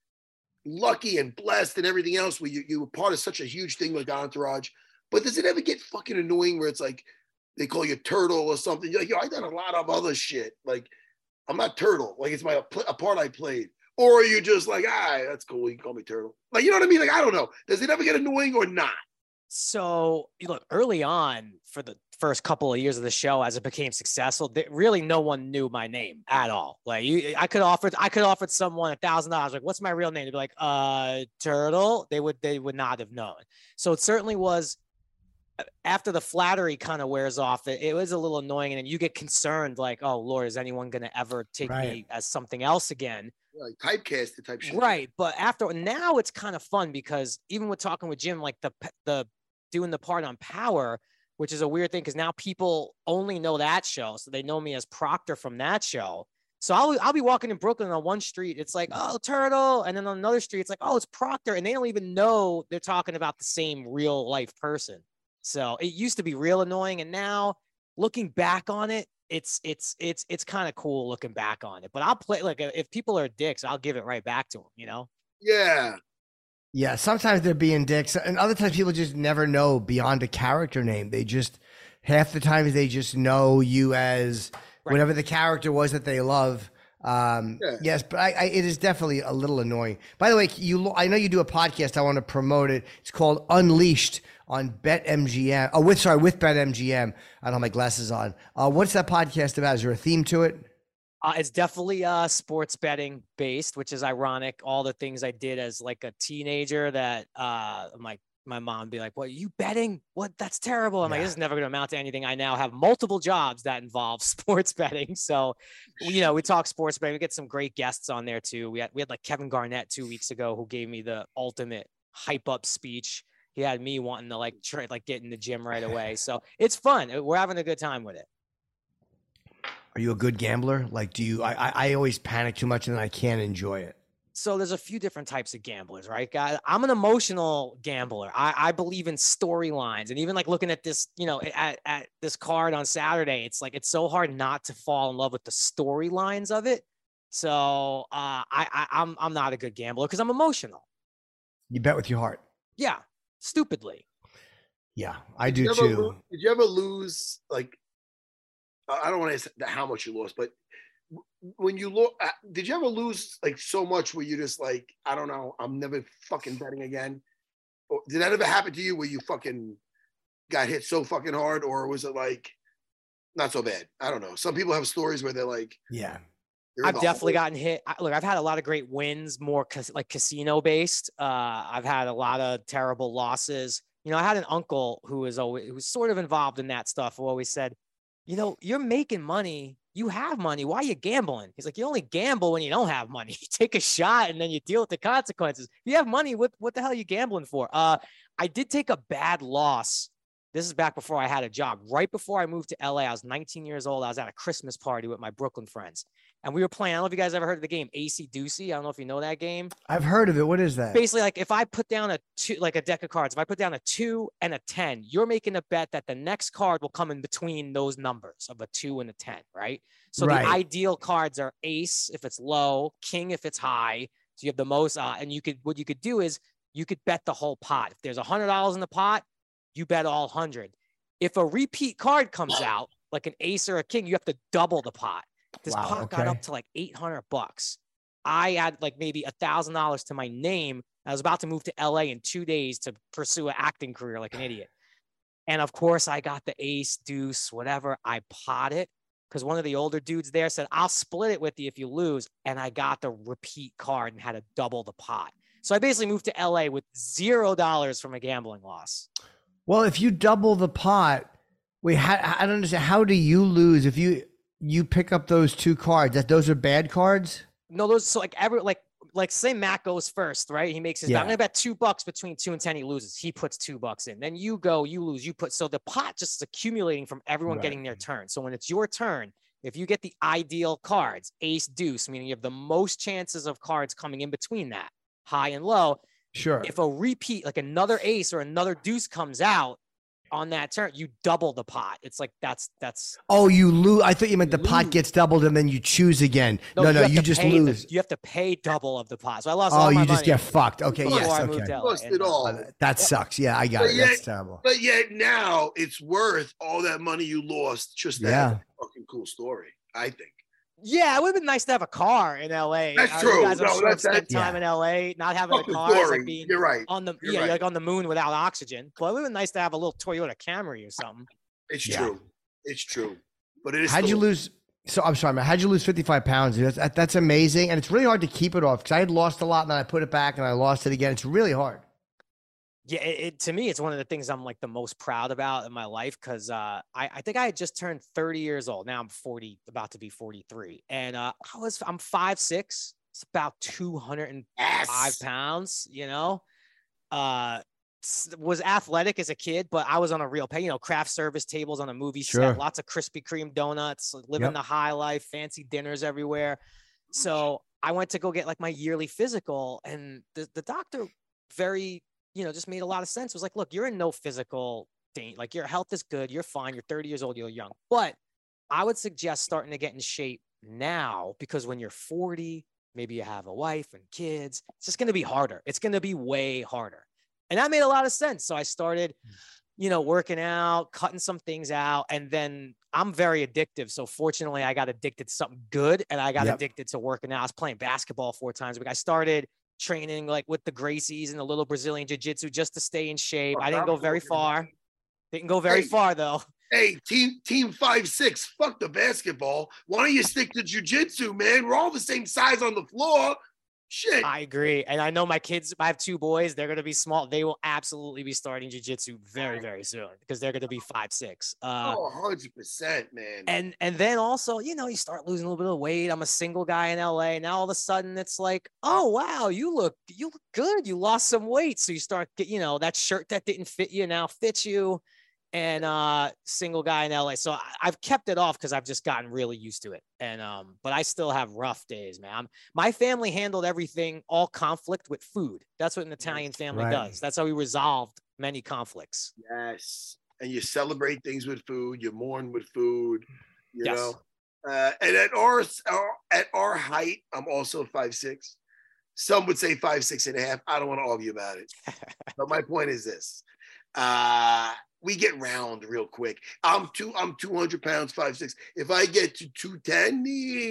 lucky and blessed and everything else where you, you were part of such a huge thing like Entourage, but does it ever get fucking annoying where it's like, they call you Turtle or something? You're like, yo, I done a lot of other shit. Like, I'm not Turtle. Like, it's my a part I played. Or are you just like, ah, that's cool. You can call me Turtle. Like, you know what I mean? Like, I don't know. Does it ever get annoying or not? So, you look, early on for the first couple of years of the show, as it became successful, th- really no one knew my name at all. Like, you, I could offer, I could offer someone a thousand dollars. Like, what's my real name? They'd be like, uh, Turtle. They would, they would not have known. So it certainly was. After the flattery kind of wears off, it, it was a little annoying, and then you get concerned, like, oh Lord, is anyone going to ever take Right. me as something else again? Like typecasted type shit. Right. But after now it's kind of fun because even with talking with Jim, like the the doing the part on Power, which is a weird thing because now people only know that show. So they know me as Proctor from that show. So I'll, I'll be walking in Brooklyn on one street. It's like, oh, Turtle. And then on another street, it's like, oh, it's Proctor. And they don't even know they're talking about the same real life person. So it used to be real annoying. And now looking back on it, it's, it's, it's, it's kind of cool looking back on it, but I'll play like if people are dicks, I'll give it right back to them, you know? Yeah. Yeah, sometimes they're being dicks, and other times people just never know beyond a character name. They just half the times they just know you as Right. whatever the character was that they love. Um, Yeah. Yes, but I, I, it is definitely a little annoying. By the way, you, I know you do a podcast. I want to promote it. It's called Unleashed on BetMGM. Oh, with sorry, with BetMGM. I don't have my glasses on. Uh, what's that podcast about? Is there a theme to it? Uh, it's definitely uh, sports betting based, which is ironic. All the things I did as like a teenager that uh, my my mom would be like, "What, you betting? What? That's terrible." I'm Yeah. like, "This is never going to amount to anything." I now have multiple jobs that involve sports betting. So, you know, we talk sports betting. We get some great guests on there too. We had we had like Kevin Garnett two weeks ago who gave me the ultimate hype up speech. He had me wanting to like try, like get in the gym right away. So it's fun. We're having a good time with it. Are you a good gambler? Like, do you? I I, I always panic too much and then I can't enjoy it. So there's a few different types of gamblers, right, guys? I'm an emotional gambler. I, I believe in storylines, and even like looking at this, you know, at, at this card on Saturday, it's like it's so hard not to fall in love with the storylines of it. So uh, I, I I'm I'm not a good gambler because I'm emotional. You bet with your heart. Yeah, stupidly. Yeah, I Did do you ever too. lo- Did you ever lose, like, I I don't want to say how much you lost, but w- when you look, did you ever lose like so much where you just like, I don't know, I'm never fucking betting again? Or did that ever happen to you where you fucking got hit so fucking hard, or was it like not so bad? I don't know. Some people have stories where they're like, Yeah. they're in I've the definitely hole. gotten hit. I, look, I've had a lot of great wins, more cas- like casino based. Uh, I've had a lot of terrible losses. You know, I had an uncle who was always who was sort of involved in that stuff, who always said, "You know, you're making money. You have money. Why are you gambling?" He's like, "You only gamble when you don't have money. You take a shot and then you deal with the consequences. If you have money, what what the hell are you gambling for?" Uh, I did take a bad loss. This is back before I had a job. Right before I moved to L A, I was nineteen years old. I was at a Christmas party with my Brooklyn friends. And we were playing, I don't know if you guys ever heard of the game, A C Deucey. I don't know if you know that game. I've heard of it. What is that? Basically, like if I put down a two, like a deck of cards, if I put down a two and a ten, you're making a bet that the next card will come in between those numbers of a two and a ten, right? So Right. the ideal cards are ace if it's low, king if it's high. So you have the most, uh, and you could, what you could do is you could bet the whole pot. If there's a hundred dollars in the pot, you bet all hundred. If a repeat card comes out, like an ace or a king, you have to double the pot. This Wow, pot got okay. up to like eight hundred bucks. I had like maybe a thousand dollars to my name. I was about to move to L A in two days to pursue an acting career like an idiot. And of course I got the ace, deuce, whatever. I pot it because one of the older dudes there said, "I'll split it with you if you lose." And I got the repeat card and had to double the pot. So I basically moved to L A with zero dollars from a gambling loss. Well, if you double the pot, wait, how, I don't understand. How do you lose if you you pick up those two cards? That those are bad cards? No, those so like every like like say Matt goes first, right? He makes his bet. Yeah. I'm gonna bet two bucks between two and ten. He loses. He puts two bucks in. Then you go, you lose, you put. So the pot just is accumulating from everyone Right. getting their turn. So when it's your turn, if you get the ideal cards, ace, deuce, meaning you have the most chances of cards coming in between that, high and low. Sure. If a repeat, like another ace or another deuce comes out on that turn, you double the pot. It's like that's that's Oh, you lose. I thought you meant the pot Lose. gets doubled and then you choose again. No, no, have you to just pay the- lose. you have to pay double of the pot. So I lost Oh, all my you just money get fucked. Okay, before yes, I okay. moved to L A. Lost it all. Uh, that sucks. Yeah, I got But it. yet- That's terrible. But yet now it's worth all that money you lost just to Yeah. have a fucking cool story, I think. Yeah, it would have been nice to have a car in L A. That's Uh, true. You guys, I'm No, sure, that's- spent that's- time yeah. in L A, not having Fuck a the car is story. like being You're right. on the You're yeah, right. like on the moon without oxygen. But it would have been nice to have a little Toyota Camry or something. It's Yeah. true. It's true. But it is. How'd you still- lose? So I'm sorry, man. How'd you lose fifty-five pounds? That's, that- that's amazing. And it's really hard to keep it off because I had lost a lot and then I put it back and I lost it again. It's really hard. Yeah, it, it to me, it's one of the things I'm like the most proud about in my life because uh, I, I think I had just turned thirty years old. Now I'm forty, about to be forty-three, and uh, I was I'm five six. It's about two hundred five Yes. pounds. You know, uh, s- was athletic as a kid, but I was on a real pay. You know, craft service tables on a movie Sure. set, lots of Krispy Kreme donuts, living Yep. the high life, fancy dinners everywhere. So I went to go get like my yearly physical, and the the doctor very you know, just made a lot of sense. It was like, look, you're in no physical danger. Like your health is good. You're fine. You're thirty years old. You're young. But I would suggest starting to get in shape now because when you're forty, maybe you have a wife and kids, it's just going to be harder. It's going to be way harder. And that made a lot of sense. So I started, you know, working out, cutting some things out. And then I'm very addictive. So fortunately, I got addicted to something good and I got Yep. addicted to working out. I was playing basketball four times a week. I started training like with the Gracies and a little Brazilian jiu-jitsu just to stay in shape. I didn't go very far. Didn't go very Hey. far though. Hey, team team five six, fuck the basketball. Why don't you stick to jujitsu, man? We're all the same size on the floor. Shit. I agree. And I know my kids, I have two boys. They're going to be small. They will absolutely be starting jiu-jitsu very, very soon because they're going to be five, six. Uh, oh, one hundred percent, man. And and then also, you know, you start losing a little bit of weight. I'm a single guy in L A. Now all of a sudden it's like, oh, wow, you look, you look good. You lost some weight. So you start, get, you know, that shirt that didn't fit you now fits you. And uh single guy in L A. So I, I've kept it off because I've just gotten really used to it. And um, but I still have rough days, man. I'm, my family handled everything, all conflict with food. That's what an Italian family right. does. That's how we resolved many conflicts. Yes. And you celebrate things with food, you mourn with food, you yes. know. Uh, and at our, our at our height, I'm also five six. Some would say five six and a half. I don't want to argue about it. But my point is this. Uh we get round real quick. I'm two, I'm two hundred pounds, five, six. If I get to two ten,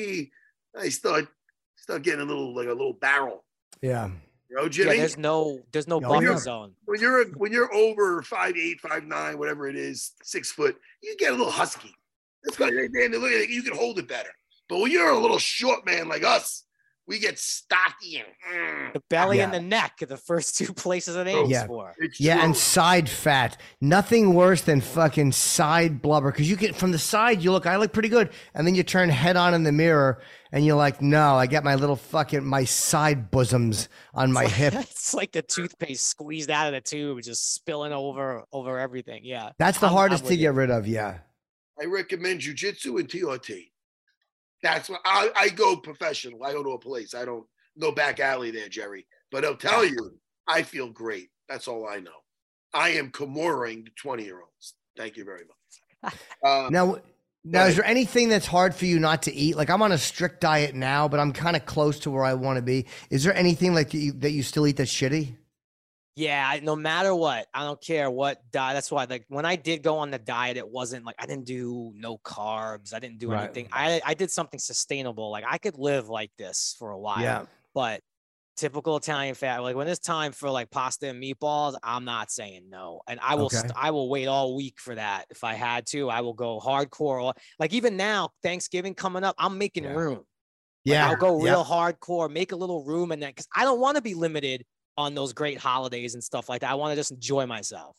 I start, start getting a little, like a little barrel. Yeah. You know, Jimmy? Yeah, there's no, there's no No, buffer you're- zone. When you're, when you're over five eight, five nine, whatever it is, six foot, you get a little husky. That's why they, they look at it, you can hold it better. But when you're a little short man like us, we get stocky and mm. The belly Yeah. and the neck are the first two places it aims Yeah. for. It's Yeah, true. and side fat. Nothing worse than fucking side blubber. Because you get from the side, you look, I look pretty good. And then you turn head on in the mirror and you're like, no, I got my little fucking, my side bosoms on my hip. It's like the toothpaste squeezed out of the tube, just spilling over over everything. Yeah. That's the I'm- hardest I'm to with get you. rid of. Yeah. I recommend jujitsu and T R T. That's what I, I go professional. I go to a place. I don't no back alley there, Jerry. But I'll tell you, I feel great. That's all I know. I am Kimuring the twenty-year-olds. Thank you very much. Uh, Now, now, is there anything that's hard for you not to eat? Like I'm on a strict diet now, but I'm kind of close to where I want to be. Is there anything like that you, that you still eat that's shitty? Yeah, I- no matter what, I don't care what diet. That's why, like, when I did go on the diet, it wasn't like I didn't do no carbs. I didn't do Right. anything. I I did something sustainable. Like I could live like this for a while. Yeah. But typical Italian fat, like when it's time for like pasta and meatballs, I'm not saying no. And I will, Okay. st- I will wait all week for that. If I had to, I will go hardcore. Or- Like even now, Thanksgiving coming up, I'm making Yeah. room. Like, Yeah. I'll go yeah. real hardcore, make a little room in that because I don't want to be limited on those great holidays and stuff like that. I want to just enjoy myself.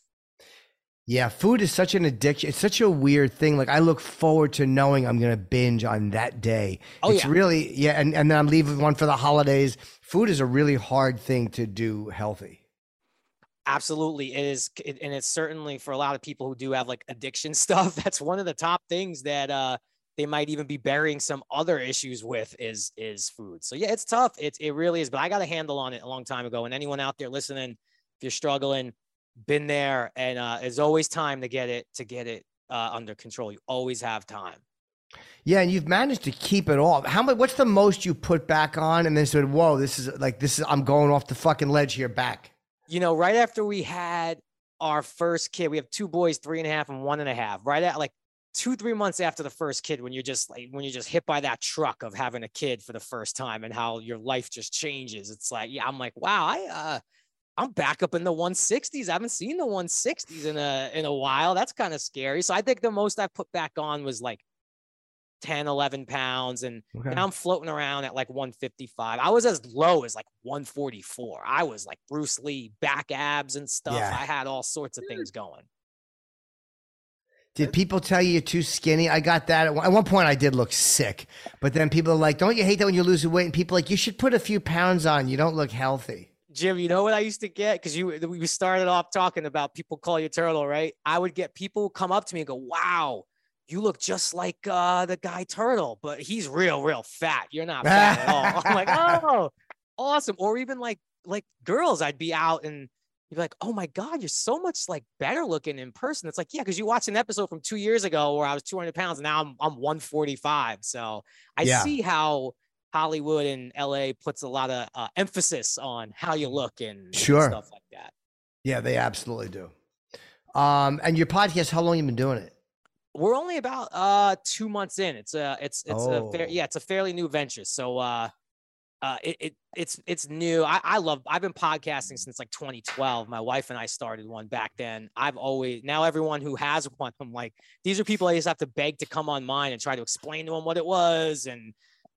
Yeah, food is such an addiction. It's such a weird thing. Like I look forward to knowing I'm going to binge on that day. Oh, it's yeah. really, yeah. And, and then I'm leaving one for the holidays. Food is a really hard thing to do healthy. Absolutely. It is. It, and it's certainly for a lot of people who do have like addiction stuff. That's one of the top things that uh, they might even be burying some other issues with is, is food. So yeah, it's tough. It's, it really is, but I got a handle on it a long time ago. And anyone out there listening, if you're struggling, been there, and uh, there's always time to get it, to get it uh, under control. You always have time. Yeah, and you've managed to keep it off. How much? What's the most you put back on, and then said, "Whoa, this is like this is I'm going off the fucking ledge here." Back. You know, right after we had our first kid, we have two boys, three and a half and one and a half. Right at like two, three months after the first kid, when you're just like when you're just hit by that truck of having a kid for the first time and how your life just changes. It's like, yeah, I'm like, wow, I uh, I'm back up in the one sixties. I haven't seen the one sixties in a in a while. That's kind of scary. So I think the most I put back on was like ten, eleven pounds. And Okay. now I'm floating around at like one fifty-five. I was as low as like one forty-four. I was like Bruce Lee, back abs and stuff. Yeah. I had all sorts of things going. Did people tell you you're too skinny? I got that. At one, at one point, I did look sick. But then people are like, don't you hate that when you lose weight? And people are like, you should put a few pounds on. You don't look healthy. Jim, you know what I used to get? Because you we started off talking about people call you turtle, right? I would get people come up to me and go, wow, you look just like uh, the guy Turtle, but he's real, real fat. You're not fat at all. I'm like, oh, awesome. Or even like like girls, I'd be out and you'd be like, oh my God, you're so much like better looking in person. It's like, yeah, because you watched an episode from two years ago where I was two hundred pounds and now I'm I'm one forty-five. So I Yeah. see how Hollywood and L A puts a lot of uh, emphasis on how you look and, and Sure. stuff like that. Yeah, they absolutely do. Um, and your podcast, how long you been doing it? We're only about uh two months in. It's a it's it's Oh. a fair, yeah, it's a fairly new venture. So uh uh it, it it's it's new. I, I love I've been podcasting since like twenty twelve. My wife and I started one back then. I've always now everyone who has one, I'm like, these are people I just have to beg to come on mine and try to explain to them what it was and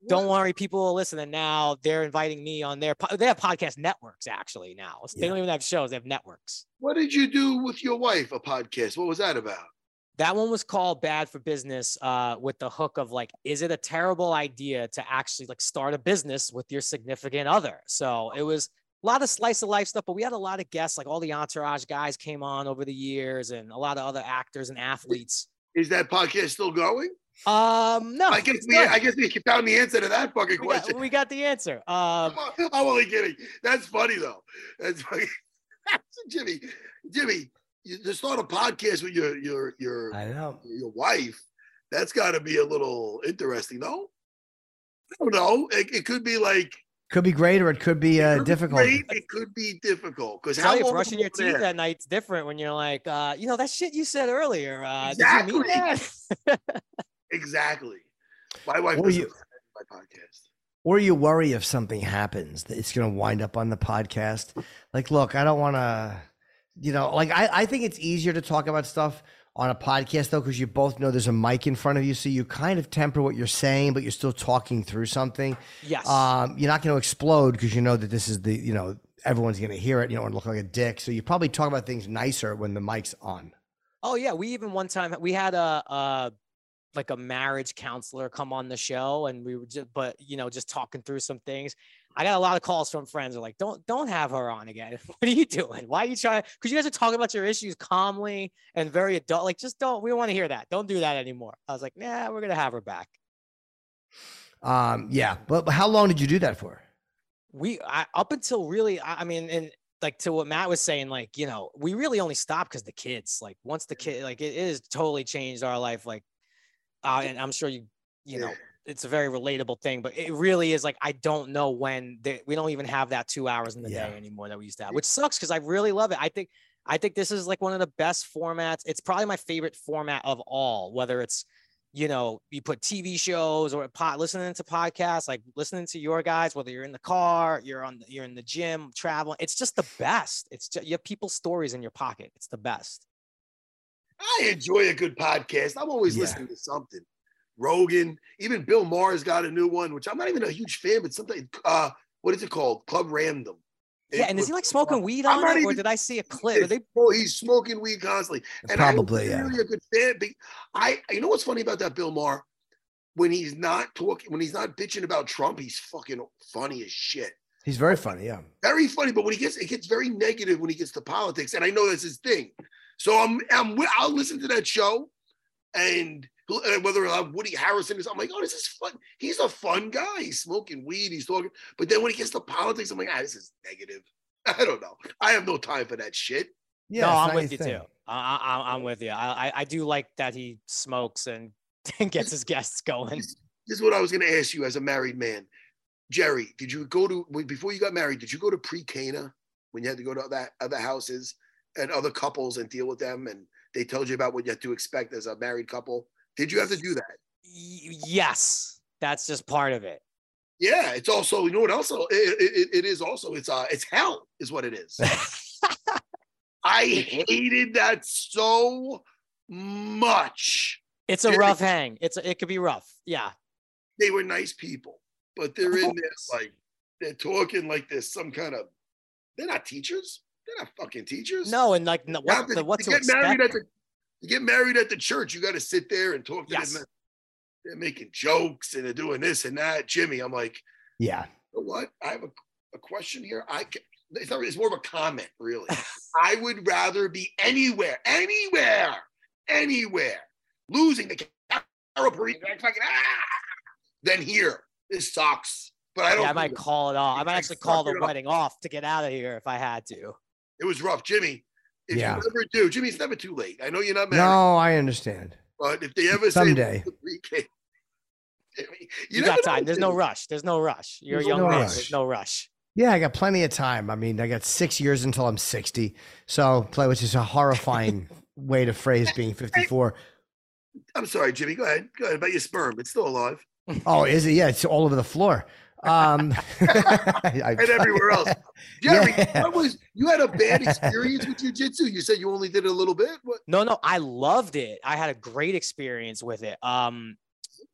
don't worry, people will listen. And now they're inviting me on their, po- they have podcast networks actually now. So yeah. They don't even have shows, they have networks. What did you do with your wife, a podcast? What was that about? That one was called Bad for Business, uh, with the hook of like, is it a terrible idea to actually like start a business with your significant other? So it was a lot of slice of life stuff, but we had a lot of guests, like all the Entourage guys came on over the years and a lot of other actors and athletes. Is that podcast still going? Um, no. I guess we, I guess we found the answer to that fucking we question. Got, we got the answer. Um, I'm only kidding. That's funny though. That's funny. Jimmy, Jimmy, you, to start a podcast with your your your I know. your wife, that's got to be a little interesting, no? I don't know. It, it could be like. Could be great or it could be uh, it could difficult. Be great, it could be difficult because how you brushing your teeth that night's different when you're like, uh, you know, that shit you said earlier. Uh, exactly. Did you mean that? Exactly. My wife or was you, my podcast. Or you worry if something happens that it's going to wind up on the podcast. Like, look, I don't want to, you know, like I, I think it's easier to talk about stuff on a podcast though, because you both know there's a mic in front of you. So you kind of temper what you're saying, but you're still talking through something. Yes. Um, you're not going to explode because you know that this is the, you know, everyone's going to hear it. You don't want to look like a dick. So you probably talk about things nicer when the mic's on. Oh yeah. We even one time we had a, a like a marriage counselor come on the show and we were just, but you know, just talking through some things. I got a lot of calls from friends who are like, don't, don't have her on again. What are you doing? Why are you trying? Cause you guys are talking about your issues calmly and very adult. Like, just don't, we don't want to hear that. Don't do that anymore. I was like, nah, we're going to have her back. Um, yeah. But, but how long did you do that for? We, I, up until really, I, I mean, and like to what Matt was saying, like, you know, we really only stopped because the kids, like once the kid, like it, it has totally changed our life. Like, uh, and I'm sure you, you know, it's a very relatable thing, but it really is like, I don't know when they, we don't even have that two hours in the yeah. day anymore that we used to have, which sucks. Cause I really love it. I think, I think this is like one of the best formats. It's probably my favorite format of all, whether it's, you know, you put T V shows or pot, listening to podcasts, like listening to your guys, whether you're in the car, you're on, the, you're in the gym, traveling. It's just the best. It's just, you have people's stories in your pocket. It's the best. I enjoy a good podcast. I'm always yeah. listening to something. Rogan, even Bill Maher's got a new one, which I'm not even a huge fan, but something, uh, what is it called? Club Random. Yeah, and is he like smoking uh, weed on it, even, or did I see a clip? Are they... Oh, he's smoking weed constantly. And Probably, I'm yeah. really a good fan. I, you know what's funny about that Bill Maher? When he's not talking, when he's not bitching about Trump, he's fucking funny as shit. He's very funny, yeah. Very funny, but when he gets, it gets very negative when he gets to politics, and I know that's his thing. So I'm, I'm, I'll listen to that show, and whether I have Woody Harrelson is, I'm like, oh, this is fun. He's a fun guy. He's smoking weed. He's talking. But then when he gets to politics, I'm like, ah, this is negative. I don't know. I have no time for that shit. Yeah, no, I'm with you thing. too. I, I, I'm with you. I, I do like that he smokes and gets his guests going. This, this is what I was going to ask you as a married man. Jerry, did you go to, before you got married, did you go to pre-Cana when you had to go to that other houses and other couples and deal with them? And they told you about what you had to expect as a married couple? Did you have to do that? Yes, that's just part of it. Yeah, it's also, you know what else it, it, it is also, it's uh, it's hell is what it is. I hated that so much. It's a rough hang. It's a, it could be rough. Yeah. They were nice people, but they're in this, like, they're talking like there's some kind of, they're not teachers. They're not fucking teachers. No, and like, what, to, the, what to, to get expect. married at the You get married at the church, you got to sit there and talk to yes. them. They're making jokes and they're doing this and that. Jimmy, I'm like, yeah. You know what? I have a, a question here. I can, it's, not, it's more of a comment, really. I would rather be anywhere, anywhere, anywhere, losing the Carol than here. This sucks. But I don't. Yeah, I might call it off. I might actually call the wedding off to get out of here if I had to. It was rough, Jimmy. If yeah. you ever do, Jimmy, it's never too late. I know you're not married. No, I understand. But if they ever someday, say, you, you got time. Know. There's no rush. There's no rush. You're There's a young no man. Rush. There's no rush. Yeah, I got plenty of time. I mean, I got six years until I'm sixty. So, play, which is a horrifying way to phrase being fifty-four. I'm sorry, Jimmy. Go ahead. Go ahead about your sperm. It's still alive. Oh, is it? Yeah, it's all over the floor. Um, and everywhere else. Jerry, yeah. what was you had a bad experience with jiu-jitsu? You said you only did it a little bit. What? No, no, I loved it. I had a great experience with it. Um,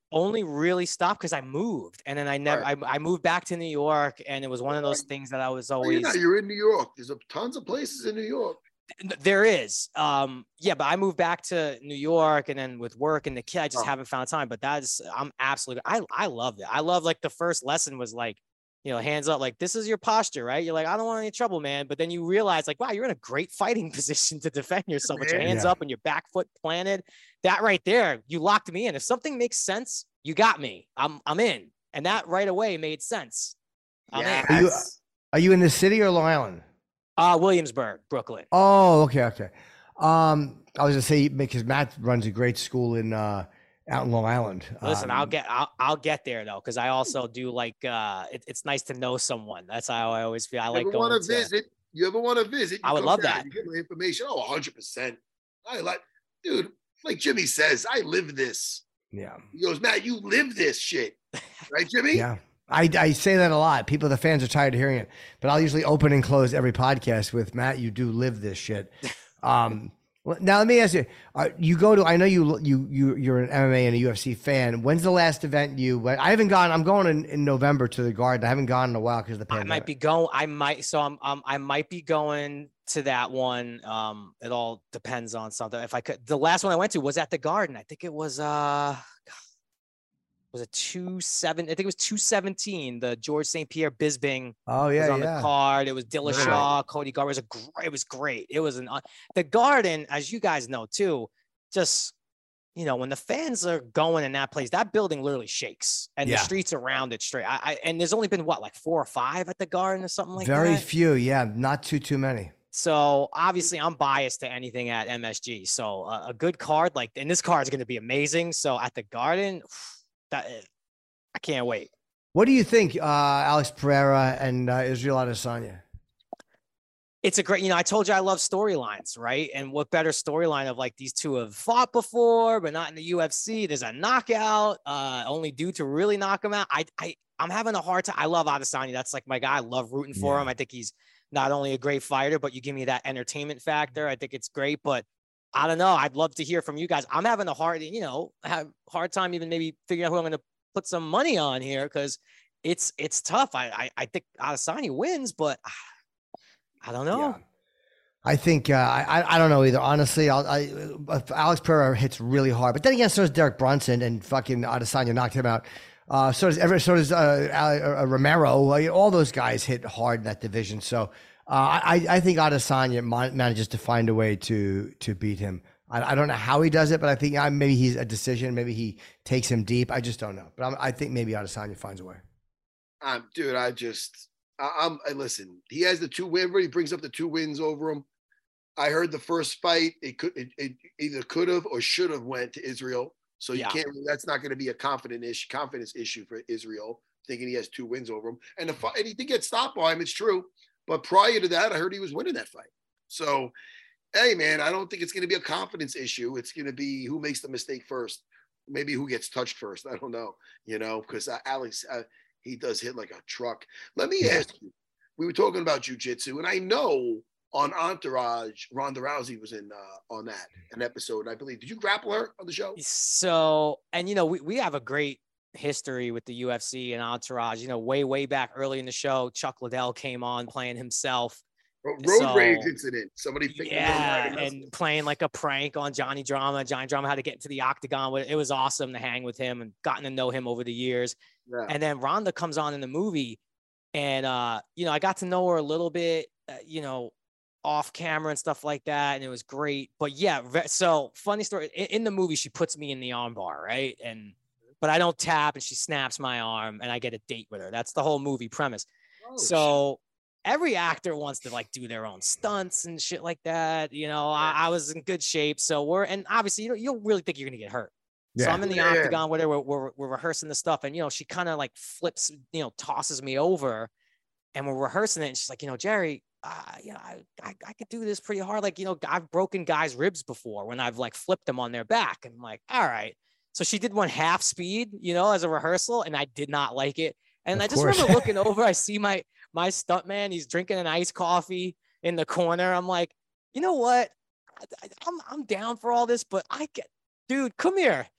only really stopped because I moved, and then I never right. I, I moved back to New York, and it was one of those things that I was always. You're, not, you're in New York. There's a, tons of places in New York. There is, um, yeah, but I moved back to New York, and then with work and the kid, I just oh. haven't found time. But that's I'm absolutely I I loved it. I love like the first lesson was like, you know, hands up, like this is your posture, right? You're like, I don't want any trouble, man. But then you realize, like, wow, you're in a great fighting position to defend yourself with your hands yeah. up and your back foot planted. That right there, you locked me in. If something makes sense, you got me. I'm I'm in, and that right away made sense. I'm yes. in. Are you, are you in the city or Long Island? Uh, Williamsburg, Brooklyn. Oh, okay, okay. Um, I was gonna say because Matt runs a great school in uh, out in Long Island. Listen, um, I'll get I'll, I'll get there though, because I also do like uh, it, it's nice to know someone. That's how I always feel. I like going to want to visit. You ever want to visit? I would love that. You get my information. Oh, one hundred percent. I like, dude. Like Jimmy says, I live this. Yeah. He goes, Matt, you live this shit, right, Jimmy? Yeah. I, I say that a lot. People, the fans are tired of hearing it, but I'll usually open and close every podcast with Matt. You do live this shit. Um, now let me ask you: uh, you go to? I know you you you you're an M M A and a U F C fan. When's the last event you went? I haven't gone. I'm going in, in November to the Garden. I haven't gone in a while because of the pandemic. I might be going. I might. So I'm. Um. I might be going to that one. Um. It all depends on something. If I could, the last one I went to was at the Garden. I think it was. Uh. Was it two seven? I think it was two seventeen. The George Saint Pierre Bisbing. Oh yeah, was on yeah. the card. It was Dillashaw, Cody Garbrandt. It was a great. It was great. It was an the Garden, as you guys know too. Just you know, when the fans are going in that place, that building literally shakes, and yeah. the streets around it straight. I, I and there's only been what like four or five at the Garden or something like Very that. Very few, yeah, not too too many. So obviously, I'm biased to anything at M S G. So uh, a good card like, and this card is going to be amazing. So at the Garden. That, I can't wait. What do you think, uh, Alex Pereira and uh, Israel Adesanya? It's a great, you know, I told you I love storylines, right? And what better storyline of like these two have fought before, but not in the U F C. There's a knockout, uh, only due to really knock him out. I, I, I'm having a hard time. I love Adesanya. That's like my guy. I love rooting for yeah. him. I think he's not only a great fighter, but you give me that entertainment factor. I think it's great, but I don't know. I'd love to hear from you guys. I'm having a hard, you know, have hard time even maybe figuring out who I'm going to put some money on here because it's it's tough. I I, I think Adesanya wins, but I don't know. Yeah. I think uh, I I don't know either. Honestly, I'll, I Alex Pereira hits really hard, but then again, so does Derek Brunson, and fucking Adesanya knocked him out. Uh, so does ever so does uh, uh, Romero. All those guys hit hard in that division. So. Uh, I, I think Adesanya manages to find a way to to beat him. I, I don't know how he does it, but I think uh, maybe he's a decision. Maybe he takes him deep. I just don't know. But I'm, I think maybe Adesanya finds a way. Um, dude, I just, I, I'm, I listen, he has the two wins. Everybody brings up the two wins over him. I heard the first fight, it could, it, it either could have or should have went to Israel. So you yeah. can't, that's not going to be a confident issue, confidence issue for Israel, thinking he has two wins over him. And, the, and he did get stopped by him, it's true. But prior to that, I heard he was winning that fight. So, hey, man, I don't think it's going to be a confidence issue. It's going to be who makes the mistake first. Maybe who gets touched first. I don't know, you know, because uh, Alex, uh, he does hit like a truck. Let me ask you, we were talking about jiu-jitsu, and I know on Entourage, Ronda Rousey was in uh, on that, an episode, I believe. Did you grapple her on the show? So, and, you know, we, we have a great history with the U F C and Entourage, you know, way, way back early in the show, Chuck Liddell came on playing himself. Road so, rage incident. Somebody picked yeah, him and playing like a prank on Johnny Drama. Johnny Drama had to get into the octagon. It was awesome to hang with him and gotten to know him over the years. Yeah. And then Ronda comes on in the movie and, uh, you know, I got to know her a little bit, uh, you know, off camera and stuff like that. And it was great. But yeah, so funny story. In, in the movie, she puts me in the arm bar, right? And but I don't tap and she snaps my arm and I get a date with her. That's the whole movie premise. Oh, so shit. Every actor wants to like do their own stunts and shit like that. You know, I, I was in good shape. So we're, and obviously you don't, you don't really think you're going to get hurt. Yeah. So I'm in the yeah. octagon, whatever, we're, we're, we're rehearsing the stuff. And, you know, she kind of like flips, you know, tosses me over and we're rehearsing it. And she's like, you know, Jerry, uh, you know, I, I, I could do this pretty hard. Like, you know, I've broken guys' ribs before when I've like flipped them on their back. And I'm like, all right. So she did one half speed, you know, as a rehearsal, and I did not like it. And of I just course. remember looking over, I see my my stunt man, he's drinking an iced coffee in the corner. I'm like, you know what? I, I'm I'm down for all this, but I get, dude, come here.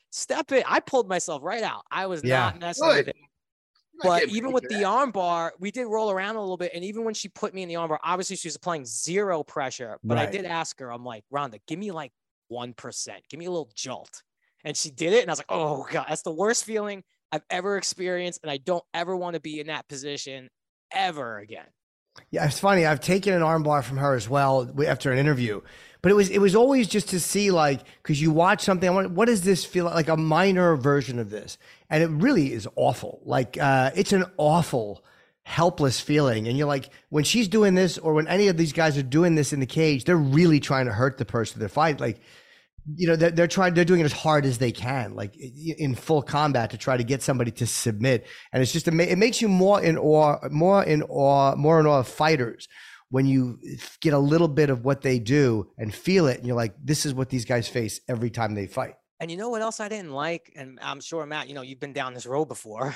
step it. I pulled myself right out. I was Yeah. not messing Good. with it. I But can't even believe with that. the arm bar, we did roll around a little bit. And even when she put me in the arm bar, obviously she was applying zero pressure. But I Right. did ask her, I'm like, Rhonda, give me like one percent. Give me a little jolt. And she did it. And I was like, oh, God, that's the worst feeling I've ever experienced. And I don't ever want to be in that position ever again. Yeah, it's funny. I've taken an armbar from her as well after an interview, but it was it was always just to see, like, because you watch something. I want, what does this feel like? Like a minor version of this, and it really is awful. Like uh, it's an awful, helpless feeling. And you're like, when she's doing this, or when any of these guys are doing this in the cage, they're really trying to hurt the person they're fighting. Like, you know, they're, they're trying, they're doing it as hard as they can, like in full combat, to try to get somebody to submit. And it's just, it makes you more in awe, more in awe, more in awe of fighters when you get a little bit of what they do and feel it. And you're like, this is what these guys face every time they fight. And you know what else I didn't like? And I'm sure, Matt, you know, you've been down this road before.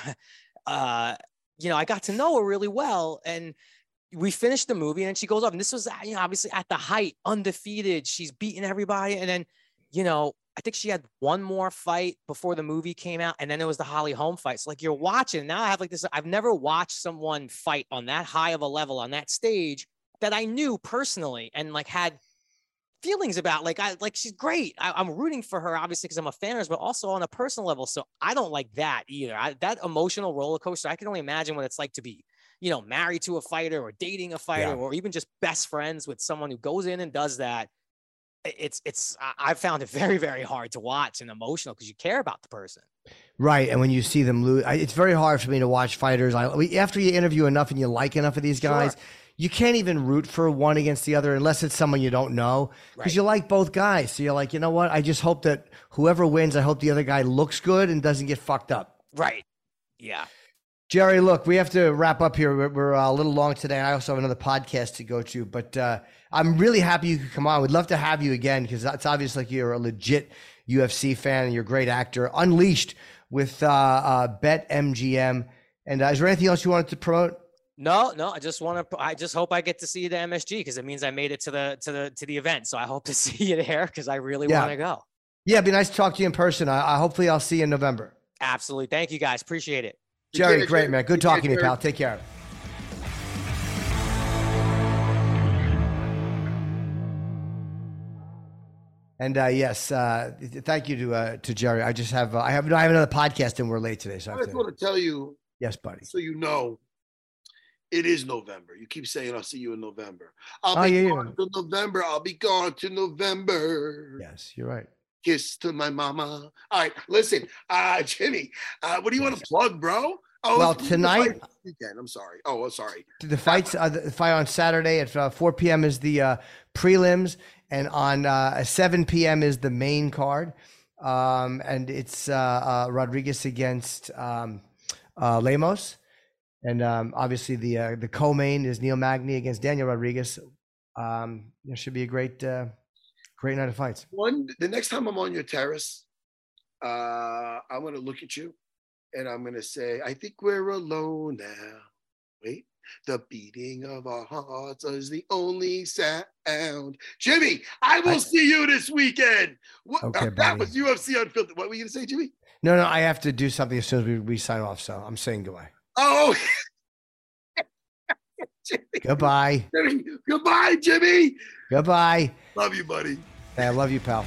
uh, you know, I got to know her really well. And we finished the movie and she goes up, and this was, you know, obviously at the height, undefeated. She's beating everybody. And then, you know, I think she had one more fight before the movie came out. And then it was the Holly Holm fight. So like, you're watching now, I have like this, I've never watched someone fight on that high of a level on that stage that I knew personally and like had feelings about. Like, I, like, she's great. I, I'm rooting for her, obviously, because I'm a fan of hers, but also on a personal level. So I don't like that either. I, that emotional roller coaster, I can only imagine what it's like to be, you know, married to a fighter or dating a fighter, yeah, or even just best friends with someone who goes in and does that. It's, it's, I've found it very, very hard to watch and emotional because you care about the person. Right. And when you see them lose, I, it's very hard for me to watch fighters. I, after you interview enough and you like enough of these guys, sure, you can't even root for one against the other unless it's someone you don't know, because right, you like both guys. So you're like, you know what? I just hope that whoever wins, I hope the other guy looks good and doesn't get fucked up. Right. Yeah. Jerry, look, we have to wrap up here. We're, we're uh, a little long today. I also have another podcast to go to, but uh, I'm really happy you could come on. We'd love to have you again, because it's obvious like you're a legit U F C fan and you're a great actor. Unleashed with uh, uh, Bet M G M. And uh, is there anything else you wanted to promote? No, no. I just want to. I just hope I get to see you to M S G, because it means I made it to the to the to the event. So I hope to see you there, because I really yeah. want to go. Yeah, it'd be nice to talk to you in person. I, I hopefully I'll see you in November. Absolutely. Thank you, guys. Appreciate it. Jerry, care, great, man. Good talking to you, pal. Take care. And uh, yes, uh, thank you to uh, to Jerry. I just have uh, I have no I have another podcast and we're late today. So I, I just want to tell you, yes, buddy. So you know, it is November. You keep saying I'll see you in November. I'll oh, be yeah, gone yeah. to November. I'll be gone to November. Yes, you're right. Kiss to my mama. All right, listen, uh, Jimmy, uh, what do you yes. want to plug, bro? Oh, well, tonight. Weekend. I'm sorry. Oh, sorry. The fights, uh, the fight on Saturday at uh, four p.m. is the uh, prelims, and on uh, seven p.m. is the main card. Um, and it's uh, uh, Rodriguez against um, uh, Lemos, and um, obviously the uh, the co-main is Neil Magny against Daniel Rodriguez. Um, it should be a great. Uh, Great night of fights. One, the next time I'm on your terrace, uh, I'm going to look at you and I'm going to say, I think we're alone now. Wait, the beating of our hearts is the only sound. Jimmy, I will I, see you this weekend. What, okay, uh, that was U F C Unfiltered. What were you going to say, Jimmy? No, no, I have to do something as soon as we, we sign off. So I'm saying goodbye. Oh, Jimmy. Goodbye. Jimmy. Goodbye, Jimmy. Goodbye. Love you, buddy. Hey, I love you, pal.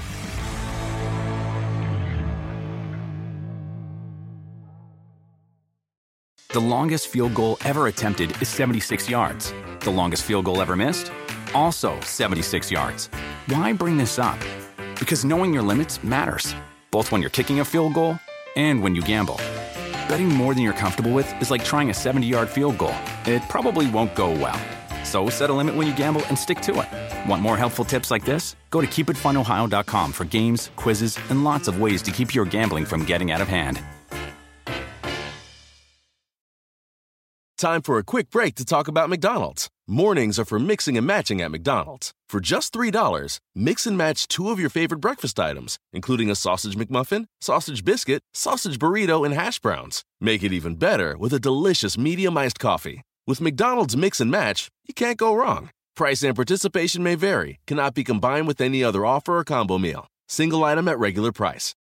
The longest field goal ever attempted is seventy-six yards. The longest field goal ever missed? Also seventy-six yards. Why bring this up? Because knowing your limits matters, both when you're kicking a field goal and when you gamble. Betting more than you're comfortable with is like trying a seventy-yard field goal. It probably won't go well. So set a limit when you gamble and stick to it. Want more helpful tips like this? Go to keep it fun ohio dot com for games, quizzes, and lots of ways to keep your gambling from getting out of hand. Time for a quick break to talk about McDonald's. Mornings are for mixing and matching at McDonald's. For just three dollars, mix and match two of your favorite breakfast items, including a sausage McMuffin, sausage biscuit, sausage burrito, and hash browns. Make it even better with a delicious medium iced coffee. With McDonald's Mix and Match, you can't go wrong. Price and participation may vary. Cannot be combined with any other offer or combo meal. Single item at regular price.